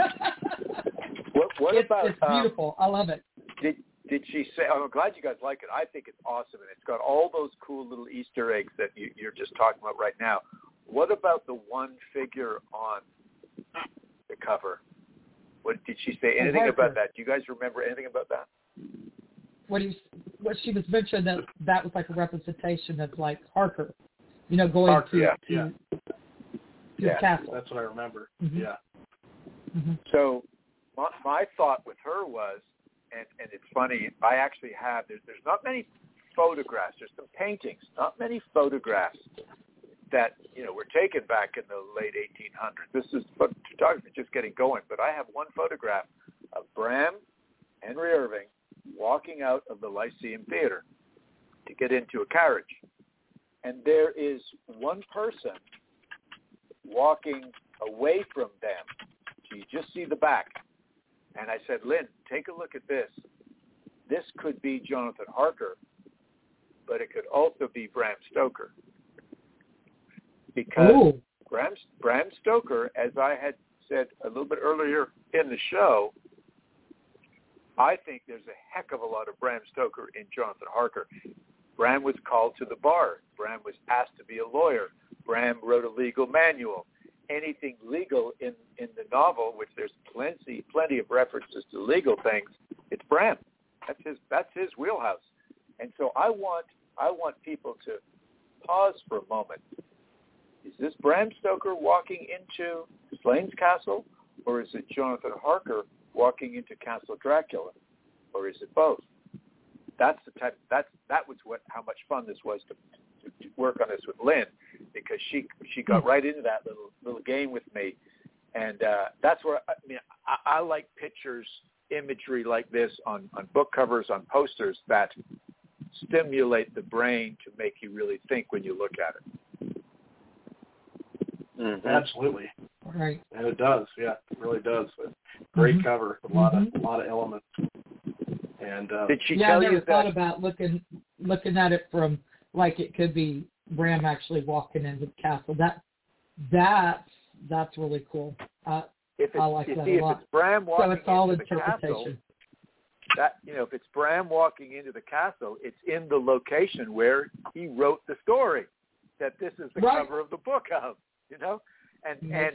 It's beautiful. I love it. Did she say, I'm glad you guys like it. I think it's awesome. And it's got all those cool little Easter eggs that you're just talking about right now. What about the one figure on the cover? What did she say anything about that? Do you guys remember anything about that? What she was mentioning that was like a representation of like Harker, going to the castle. That's what I remember. Mm-hmm. Yeah. Mm-hmm. So my thought with her was, and it's funny, I actually have there's not many photographs. There's some paintings, not many photographs that were taken back in the late 1800s. This is photography just getting going, but I have one photograph of Bram, Henry Irving, walking out of the Lyceum Theater to get into a carriage. And there is one person walking away from them. So you just see the back. And I said, Lynn, take a look at this. This could be Jonathan Harker, but it could also be Bram Stoker. Because Bram Stoker, as I had said a little bit earlier in the show, I think there's a heck of a lot of Bram Stoker in Jonathan Harker. Bram was called to the bar. Bram was asked to be a lawyer. Bram wrote a legal manual. Anything legal in the novel, which there's plenty of references to legal things, it's Bram. That's his wheelhouse. And so I want people to pause for a moment. Is this Bram Stoker walking into Slane's Castle, or is it Jonathan Harker walking into Castle Dracula, or is it both? That's the type. That was how much fun this was to work on this with Lynn, because she got right into that little game with me, and that's where I like pictures, imagery like this on book covers, on posters that stimulate the brain to make you really think when you look at it. Mm-hmm. Absolutely. Right. And it does, it really does. Great cover, a lot of elements. And did she tell you that? I never thought about looking at it from like it could be Bram actually walking into the castle. That's really cool. I like that a lot. If it's Bram walking it's all into the castle, if it's Bram walking into the castle, it's in the location where he wrote the story that this is the cover of the book of. And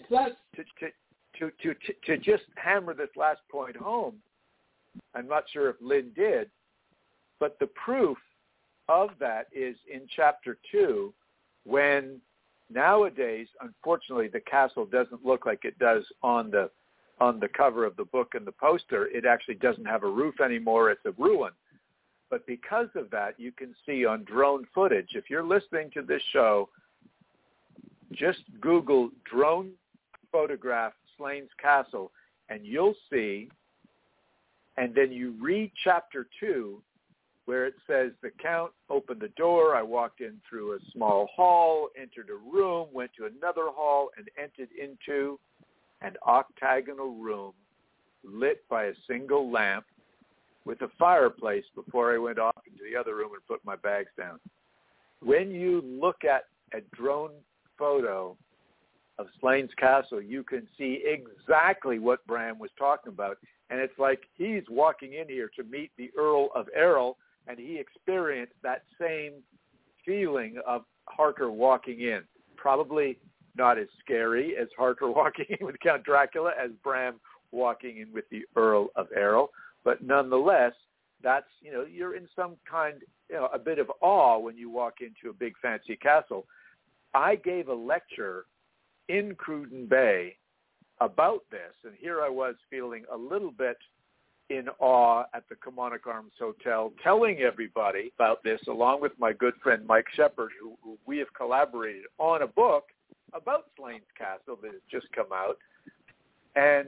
to just hammer this last point home, I'm not sure if Lynn did, but the proof of that is in chapter 2, when nowadays, unfortunately, the castle doesn't look like it does on the cover of the book and the poster. It actually doesn't have a roof anymore. It's a ruin. But because of that, you can see on drone footage, if you're listening to this show, just Google drone photograph Slane's Castle, and you'll see, and then you read chapter 2, where it says, the Count opened the door, I walked in through a small hall, entered a room, went to another hall, and entered into an octagonal room lit by a single lamp with a fireplace before I went off into the other room and put my bags down. When you look at a drone photo of Slane's Castle, you can see exactly what Bram was talking about. And it's like he's walking in here to meet the Earl of Errol, and he experienced that same feeling of Harker walking in. Probably not as scary as Harker walking in with Count Dracula as Bram walking in with the Earl of Errol. But nonetheless, that's, you're in some kind, a bit of awe when you walk into a big fancy castle. I gave a lecture in Cruden Bay about this, and here I was feeling a little bit in awe at the Kilmarnock Arms Hotel, telling everybody about this, along with my good friend Mike Shepard, who we have collaborated on a book about Slane's Castle that has just come out. And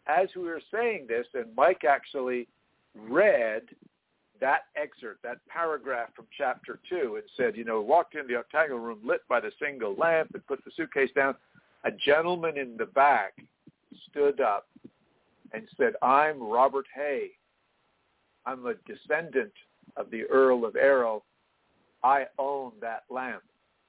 as we were saying this, and Mike actually read that excerpt, that paragraph from chapter 2, and said, walked in the octagonal room lit by the single lamp and put the suitcase down. A gentleman in the back stood up and said, I'm Robert Hay. I'm a descendant of the Earl of Arrow. I own that lamp.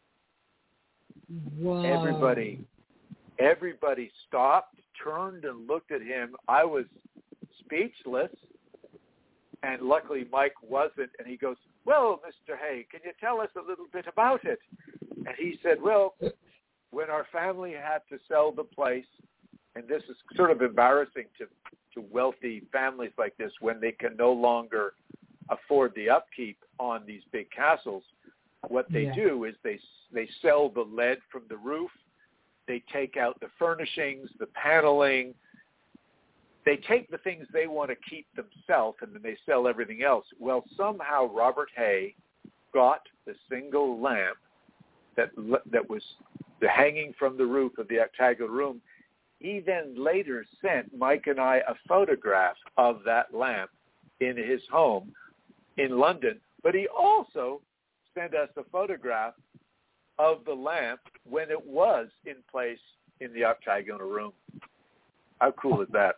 Whoa. Everybody stopped, turned, and looked at him. I was speechless, and luckily Mike wasn't. And he goes, well, Mr. Hay, can you tell us a little bit about it? And he said, well, when our family had to sell the place, and this is sort of embarrassing to wealthy families like this when they can no longer afford the upkeep on these big castles, what they do is they sell the lead from the roof. They take out the furnishings, the paneling. They take the things they want to keep themselves, and then they sell everything else. Well, somehow Robert Hay got the single lamp that was hanging from the roof of the octagonal room. He then later sent Mike and I a photograph of that lamp in his home in London, but he also sent us a photograph of the lamp when it was in place in the octagonal room. How cool is that?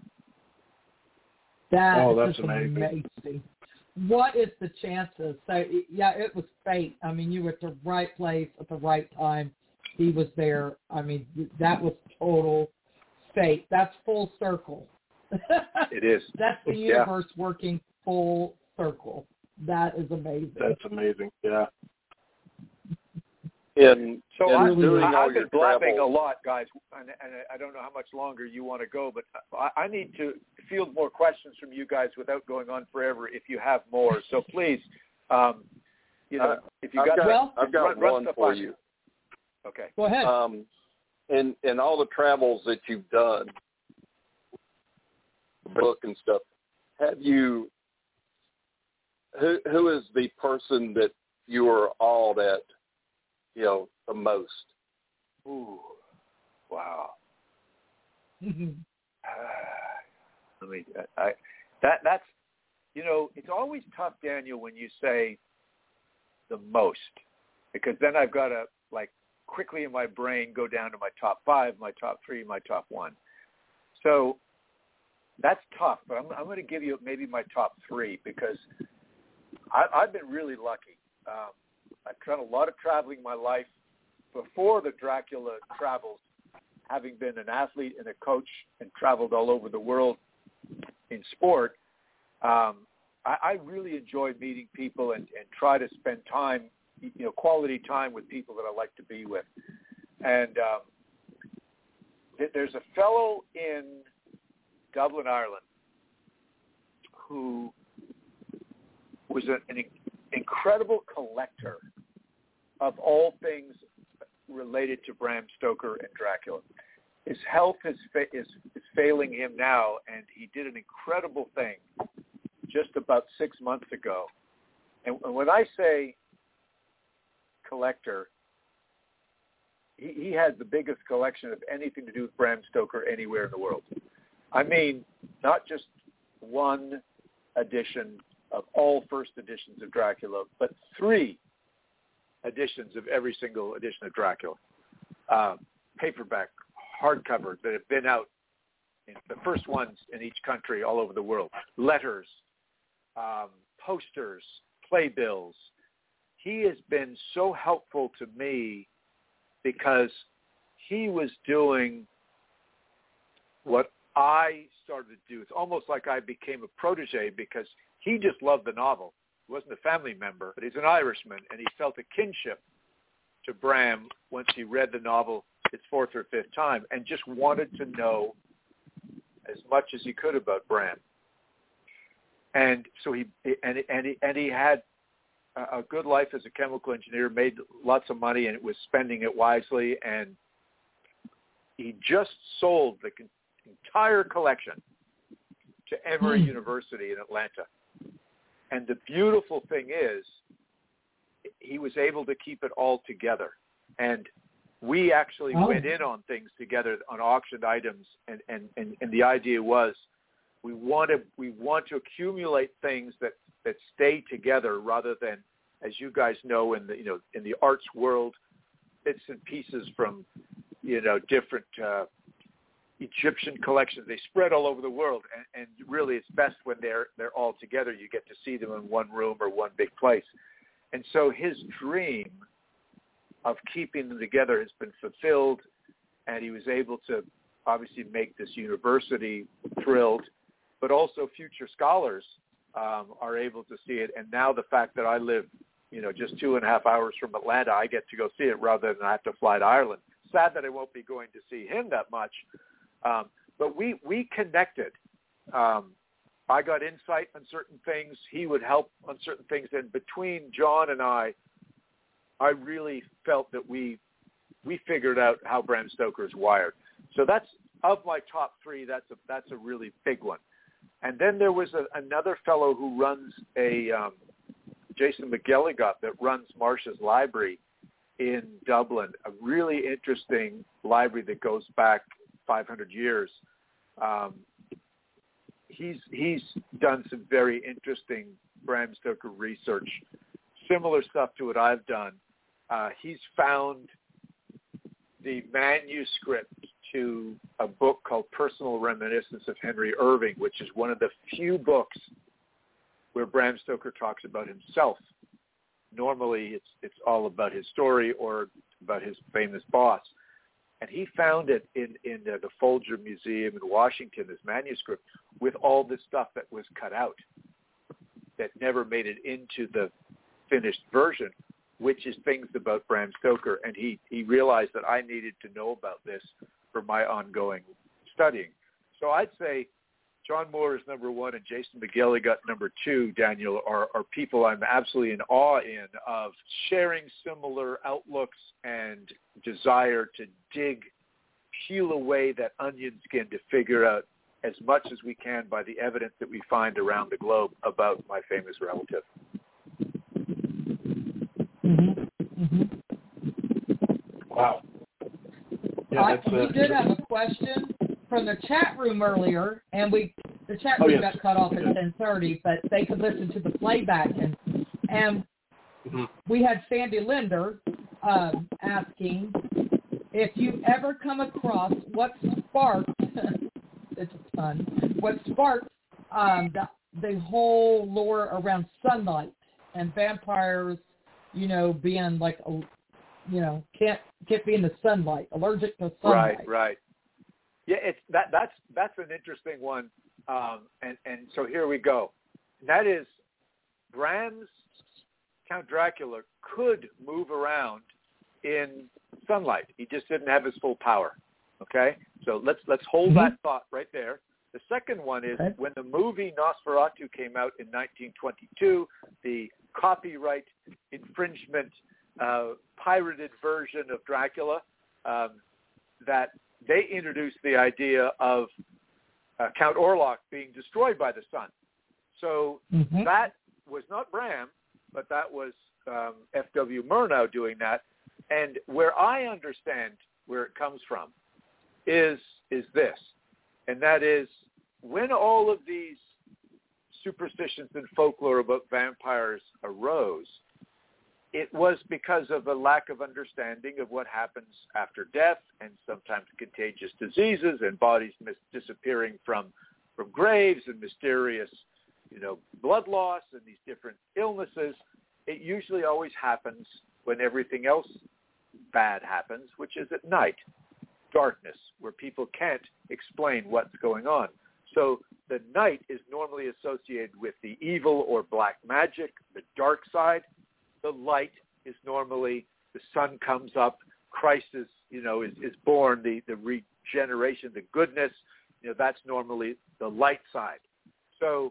That's amazing. What is the chances? So, yeah, it was fate. I mean, you were at the right place at the right time. He was there. I mean, that was total fate. That's full circle. It is. That's the universe working full circle. That is amazing. That's amazing. Yeah. I've been blabbing a lot, guys, and I don't know how much longer you want to go, but I need to field more questions from you guys without going on forever if you have more. So please, if you I've got one for you. Okay. Go ahead. In all the travels that you've done, book and stuff, have you? Who is the person that you are awed at? The most. Ooh, wow. That's it's always tough, Daniel, when you say the most, because then I've got to quickly in my brain go down to my top 5, my top 3, my top 1. So that's tough, but I'm going to give you maybe my top 3 because I've been really lucky. I've done a lot of traveling in my life before the Dracula travels, having been an athlete and a coach and traveled all over the world in sport. I really enjoy meeting people and try to spend time, quality time with people that I like to be with. And there's a fellow in Dublin, Ireland, who was an incredible collector of all things related to Bram Stoker and Dracula. His health is failing him now, and he did an incredible thing just about 6 months ago. And when I say collector, he has the biggest collection of anything to do with Bram Stoker anywhere in the world. I mean, not just one edition of all first editions of Dracula, but 3 editions of every single edition of Dracula. Paperback, hardcover that have been out, the first ones in each country all over the world. Letters, posters, playbills. He has been so helpful to me because he was doing what I started to do. It's almost like I became a protege because he just loved the novel. He wasn't a family member, but he's an Irishman, and he felt a kinship to Bram once he read the novel his 4th or 5th time and just wanted to know as much as he could about Bram. And so he had a good life as a chemical engineer, made lots of money, and was spending it wisely. And he just sold the entire collection to Emory University in Atlanta. And the beautiful thing is, he was able to keep it all together. And we actually went in on things together on auctioned items, and the idea was we want to accumulate things that stay together rather than, as you guys know, in the arts world, bits and pieces from different Egyptian collections. They spread all over the world, and really it's best when they're all together. You get to see them in one room or one big place. And so his dream of keeping them together has been fulfilled, and he was able to obviously make this university thrilled, but also future scholars are able to see it. And now the fact that I live, just 2.5 hours from Atlanta, I get to go see it rather than I have to fly to Ireland. Sad that I won't be going to see him that much, but we connected. I got insight on certain things. He would help on certain things. And between John and I really felt that we figured out how Bram Stoker is wired. So that's, of my top three, that's a really big one. And then there was another fellow who runs Jason McGilligot, that runs Marsh's Library in Dublin, a really interesting library that goes back 500 years. He's done some very interesting Bram Stoker research, similar stuff to what I've done. He's found the manuscript to a book called Personal Reminiscence of Henry Irving, which is one of the few books where Bram Stoker talks about himself. Normally, it's all about his story or about his famous boss. And he found it in the Folger Museum in Washington, this manuscript, with all this stuff that was cut out, that never made it into the finished version, which is things about Bram Stoker. And he realized that I needed to know about this for my ongoing studying. So I'd say John Moore is number one, and Jason McGilligot number two, Daniel, are people I'm absolutely in awe of sharing similar outlooks and desire to peel away that onion skin to figure out as much as we can by the evidence that we find around the globe about my famous relative. Wow. Yeah, we did have a question from the chat room earlier, and the chat room got cut off at 10:30, but they could listen to the playback. And we had Sandy Linder asking if you ever come across what sparked it's fun. What sparked the whole lore around sunlight and vampires, being like, can't be in the sunlight, allergic to sunlight. Right. Yeah, that's an interesting one, and so here we go. That is, Bram's Count Dracula could move around in sunlight. He just didn't have his full power. Okay, so let's hold that thought right there. The second one is when the movie Nosferatu came out in 1922, the copyright infringement pirated version of Dracula, that they introduced the idea of Count Orlok being destroyed by the sun. So that was not Bram, but that was F.W. Murnau doing that. And where I understand where it comes from is this, and that is when all of these superstitions and folklore about vampires arose, it was because of a lack of understanding of what happens after death, and sometimes contagious diseases and bodies disappearing from graves and mysterious, blood loss and these different illnesses. It usually always happens when everything else bad happens, which is at night, darkness, where people can't explain what's going on. So the night is normally associated with the evil or black magic, the dark side. The light is normally the sun comes up, Christ is born, the regeneration, the goodness, that's normally the light side. So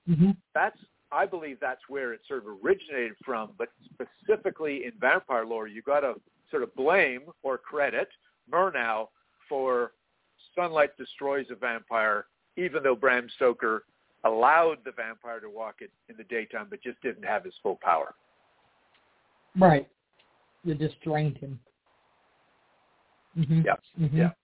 I believe that's where it sort of originated from, but specifically in vampire lore, you got to sort of blame or credit Murnau for sunlight destroys a vampire, even though Bram Stoker allowed the vampire to walk it in the daytime, but just didn't have his full power. Right. You just drained him. Mm-hmm. Yeah. Mm-hmm. Yeah.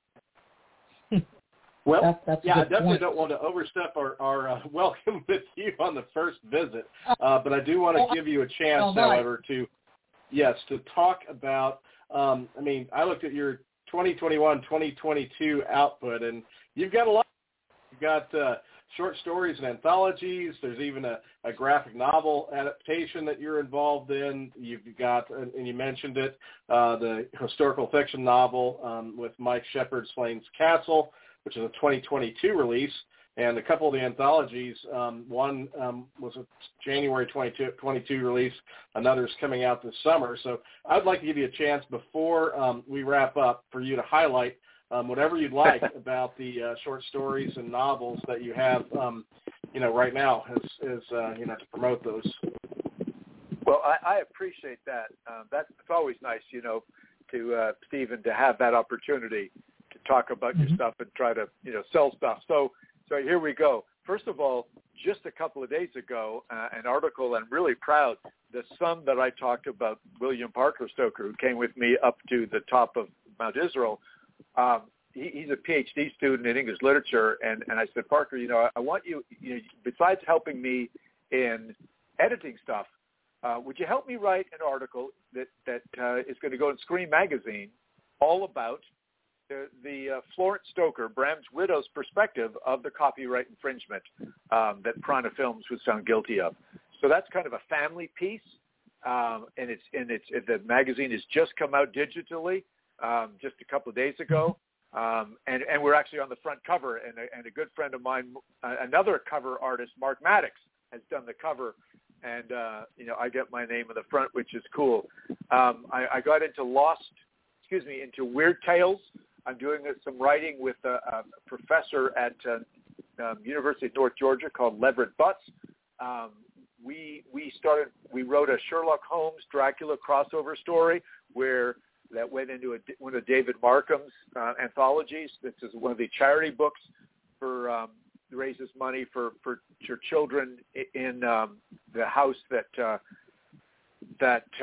Well, that's I definitely point. don't want to overstep our welcome with you on the first visit, but I do want to give you a chance, however, to talk about, I looked at your 2021-2022 output, and you've got a lot. You've got short stories and anthologies. There's even a graphic novel adaptation that you're involved in. You've got, and you mentioned it, the historical fiction novel with Mike Shepard's Slane's Castle, which is a 2022 release, and a couple of the anthologies. One was a January 2022 release. Another's coming out this summer. So I'd like to give you a chance before we wrap up for you to highlight whatever you'd like about the short stories and novels that you have, right now as to promote those. Well, I appreciate that. It's always nice, to Stephen, to have that opportunity to talk about your stuff and try to, sell stuff. So here we go. First of all, just a couple of days ago, an article, I'm really proud, the son that I talked about, William Parker Stoker, who came with me up to the top of Mount Israel, he's a PhD student in English literature, and I said, Parker, I want you, besides helping me in editing stuff, would you help me write an article that is going to go in Scream magazine all about the Florence Stoker, Bram's widow's perspective of the copyright infringement that Piranha Films was found guilty of. So that's kind of a family piece, and the magazine has just come out digitally just a couple of days ago, and we're actually on the front cover. And a good friend of mine, another cover artist, Mark Maddox, has done the cover, and I get my name in the front, which is cool. I got into into Weird Tales. I'm doing some writing with a professor at University of North Georgia called Leverett Butts. We wrote a Sherlock Holmes Dracula crossover story that went into one of David Markham's anthologies. This is one of the charity books for raises money for children in the house that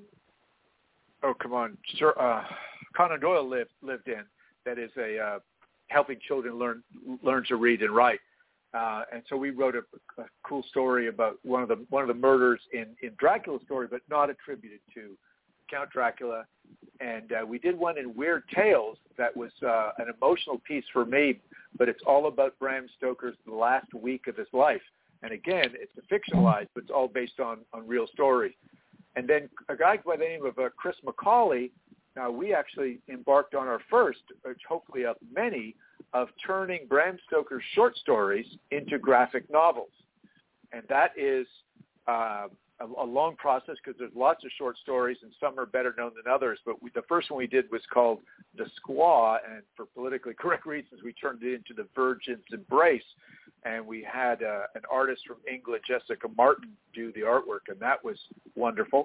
Conan Doyle lived in. That is helping children learn to read and write. And so we wrote a cool story about one of the murders in Dracula's story, but not attributed to Count Dracula. And we did one in Weird Tales that was an emotional piece for me, but it's all about Bram Stoker's the last week of his life. And again, it's fictionalized, but it's all based on real stories. And then a guy by the name of Chris McCauley, we actually embarked on our first, which hopefully of many, of turning Bram Stoker's short stories into graphic novels. And that is a long process because there's lots of short stories and some are better known than others. But the first one we did was called The Squaw, and for politically correct reasons, we turned it into The Virgin's Embrace. And we had an artist from England, Jessica Martin, do the artwork, and that was wonderful.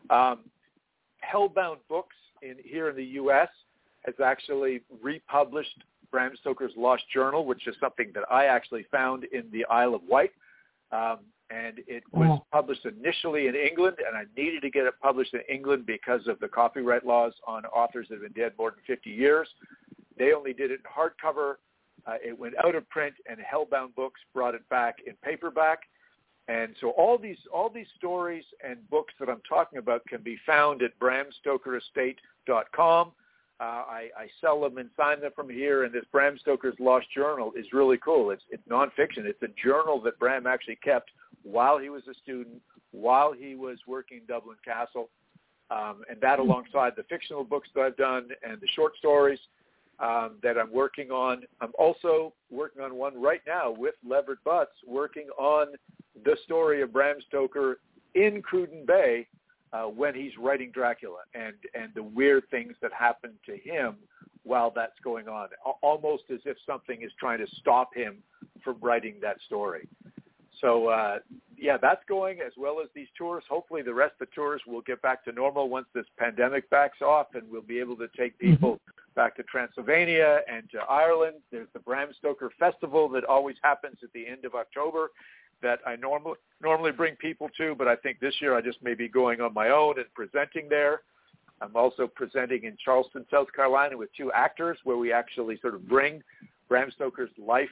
Hellbound Books here in the U.S. has actually republished Bram Stoker's Lost Journal, which is something that I actually found in the Isle of Wight. And it was published initially in England, and I needed to get it published in England because of the copyright laws on authors that have been dead more than 50 years. They only did it in hardcover. It went out of print, and Hellbound Books brought it back in paperback. And so all these stories and books that I'm talking about can be found at bramstokerestate.com. I sell them and sign them from here, and this Bram Stoker's Lost Journal is really cool. It's nonfiction. It's a journal that Bram actually kept while he was a student, while he was working in Dublin Castle, and that alongside the fictional books that I've done and the short stories that I'm working on. I'm also working on one right now with Leverett Butts, working on the story of Bram Stoker in Cruden Bay when he's writing Dracula and the weird things that happen to him while that's going on, almost as if something is trying to stop him from writing that story. So, that's going, as well as these tours. Hopefully the rest of the tours will get back to normal once this pandemic backs off, and we'll be able to take people back to Transylvania and to Ireland. There's the Bram Stoker Festival that always happens at the end of October that I normally bring people to, but I think this year I just may be going on my own and presenting there. I'm also presenting in Charleston, South Carolina with 2 actors where we actually sort of bring Bram Stoker's life,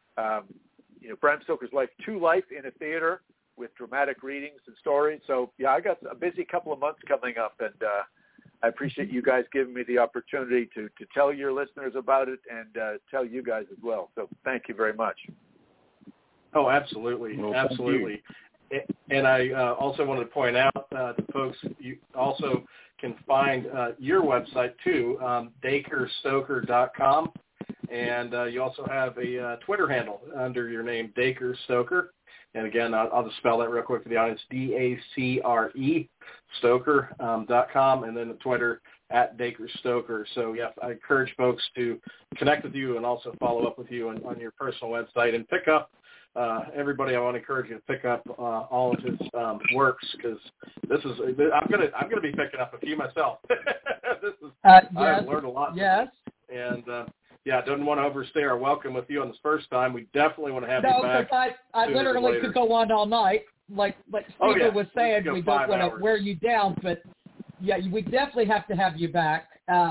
Bram Stoker's life to life in a theater with dramatic readings and stories. So, yeah, I got a busy couple of months coming up, and I appreciate you guys giving me the opportunity to tell your listeners about it and tell you guys as well. So thank you very much. Oh, absolutely. Well, absolutely. And I also wanted to point out to folks, you also can find your website too, DacreStoker.com. And you also have a Twitter handle under your name, Dacre Stoker. And again, I'll just spell that real quick for the audience, DACRE, Stoker.com, and then the Twitter @Dacre Stoker. So, yeah, I encourage folks to connect with you and also follow up with you on your personal website and pick up, everybody, I want to encourage you to pick up all of his works, because I'm gonna be picking up a few myself. I've learned a lot. Yes. And yeah, don't want to overstay our welcome with you on this first time. We definitely want to have you back. No, because I literally could go on all night. Like Stephen was saying, we don't want to wear you down, but yeah, we definitely have to have you back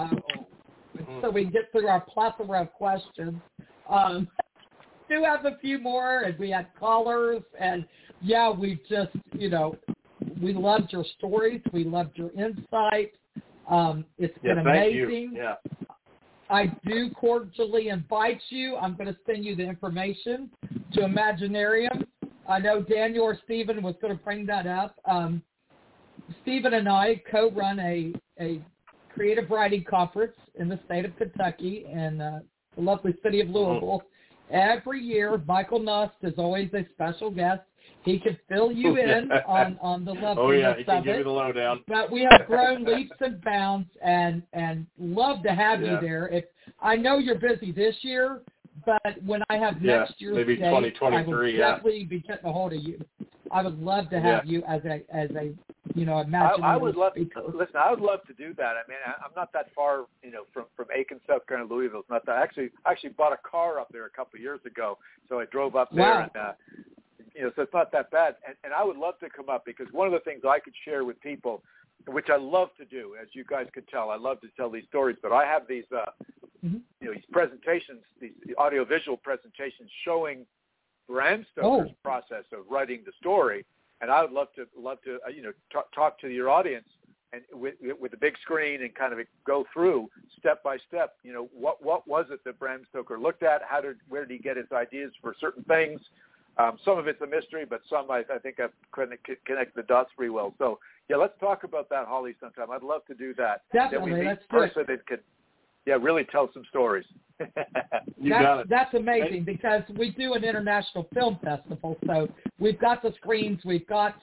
so we can get through our plethora of questions. Do have a few more, and we had callers, and yeah, we just, we loved your stories. We loved your insight. It's been amazing. Yeah. I do cordially invite you. I'm going to send you the information to Imaginarium. I know Daniel or Stephen was going to bring that up. Stephen and I co-run a creative writing conference in the state of Kentucky and the lovely city of Louisville. Every year, Michael Nust is always a special guest. He can fill you in on the loveliness of it. Oh, yeah, he can give you the lowdown. But we have grown leaps and bounds and love to have you there. I know you're busy this year, but when I have next year's maybe date, 2023, I will definitely be getting a hold of you. I would love to have you as a imaginary I would love speaker. Listen, I would love to do that. I mean, I'm not that far, from Aiken, South Carolina, Louisville. It's not that. I actually bought a car up there a couple of years ago, so I drove up there and. So it's not that bad. And I would love to come up, because one of the things I could share with people, which I love to do, as you guys could tell, I love to tell these stories, but I have these, these presentations, these audiovisual presentations showing Bram Stoker's process of writing the story. And I would love to talk to your audience and with a big screen and kind of go through step by step, what was it that Bram Stoker looked at? Where did he get his ideas for certain things? Some of it's a mystery, but some I think I've connected the dots pretty well. So, yeah, let's talk about that, Holly, sometime. I'd love to do that. Definitely, let's do it. So that could, really tell some stories. That's amazing, because we do an international film festival, so we've got the screens, we've got,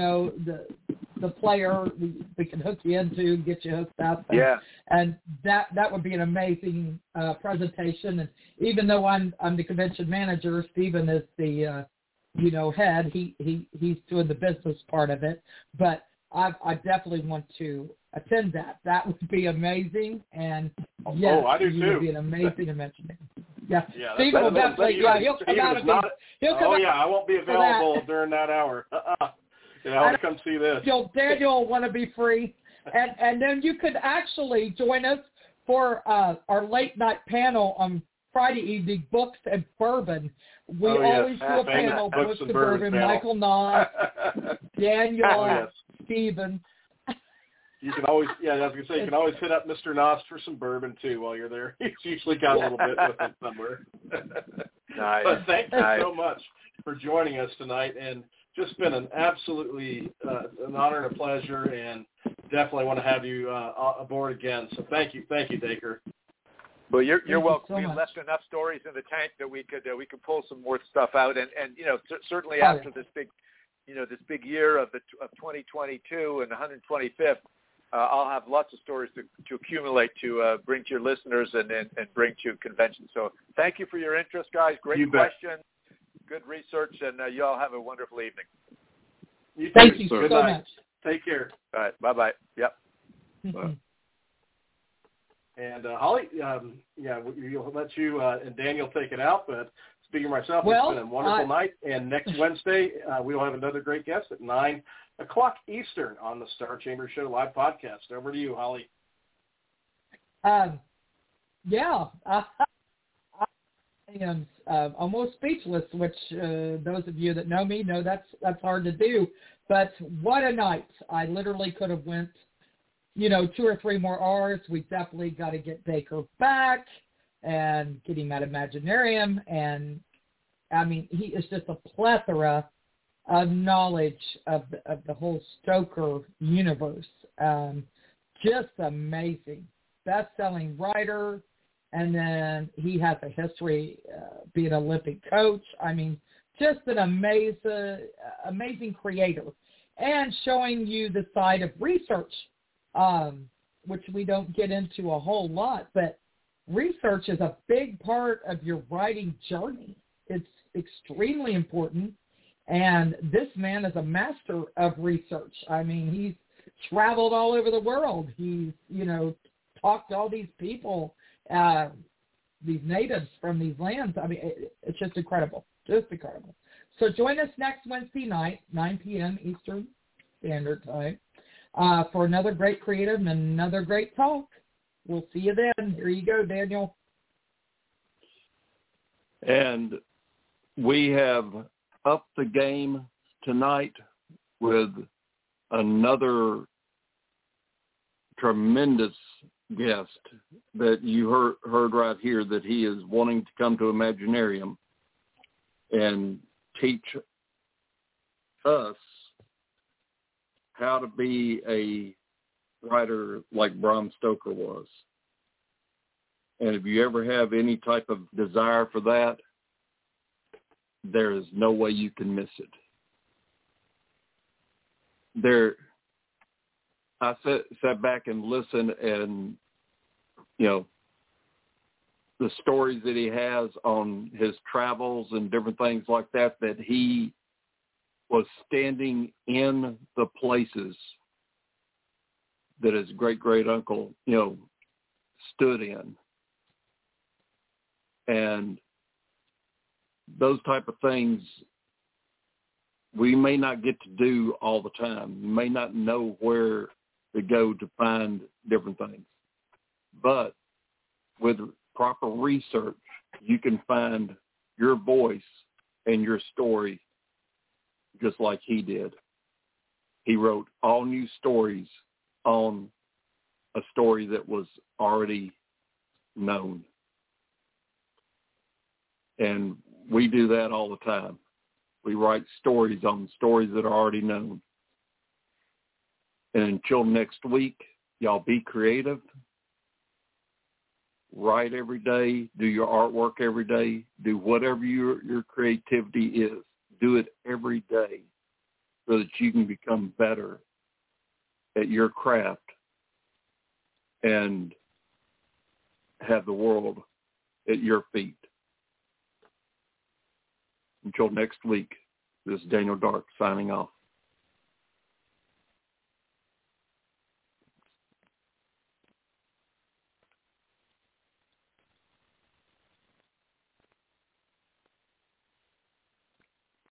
the player we can hook you into, get you hooked up. And that would be an amazing presentation. And even though I'm the convention manager, Stephen is the head. He's doing the business part of it. But I definitely want to attend that. That would be amazing. And yes, I do too. Would be an amazing Imaginarium. Yeah, Stephen will definitely. He'll come out of it. I won't be available during that hour. I want to come see this. Daniel will want to be free. And then you could actually join us for our late night panel on Friday evening, Books and Bourbon. We always do a panel, Books and Bourbon, Michael Nott, Daniel, Stephen. You can always, I was going to say, you can always hit up Mr. Nost for some bourbon, too, while you're there. He's usually got a little bit with him somewhere. Nice. But thank you so much for joining us tonight, and just been an absolutely an honor and a pleasure, and definitely want to have you aboard again. So thank you, Dacre. Well, you're welcome. So we left enough stories in the tank that we could pull some more stuff out, and certainly after this big year of 2022 and the 125th, I'll have lots of stories to accumulate to bring to your listeners and bring to convention. So thank you for your interest, guys. Great questions, good research, and you all have a wonderful evening. Thank you so much. Take care. All right. Bye-bye. Yep. And Holly, we'll let you and Daniel take it out, but speaking of myself, it's been a wonderful night, and next Wednesday we will have another great guest at 9 o'clock Eastern on the Star Chamber Show live podcast. Over to you, Holly. Yeah. I am almost speechless, which those of you that know me know that's hard to do. But what a night. I literally could have went, 2 or 3 more hours. We definitely got to get Baker back and get him at Imaginarium. And, he is just a plethora of knowledge of the whole Stoker universe. Just amazing. Best-selling writer. And then he has a history being an Olympic coach. Just an amazing creator. And showing you the side of research, which we don't get into a whole lot. But research is a big part of your writing journey. It's extremely important. And this man is a master of research. He's traveled all over the world. He's, talked to all these people, these natives from these lands. It's just incredible. Just incredible. So join us next Wednesday night, 9 p.m. Eastern Standard Time, for another great creative and another great talk. We'll see you then. Here you go, Daniel. And we have upped the game tonight with another tremendous guest that you heard right here, that he is wanting to come to Imaginarium and teach us how to be a writer like Bram Stoker was. And if you ever have any type of desire for that, there is no way you can miss it. I sat back and listened, and, the stories that he has on his travels and different things like that, that he was standing in the places that his great-great-uncle, stood in. And those type of things we may not get to do all the time. You may not know where to go to find different things. But with proper research, you can find your voice and your story just like he did. He wrote all new stories on a story that was already known. And we do that all the time. We write stories on stories that are already known. And until next week, y'all be creative. Write every day. Do your artwork every day. Do whatever your creativity is. Do it every day so that you can become better at your craft and have the world at your feet. Until next week, this is Daniel Dark signing off.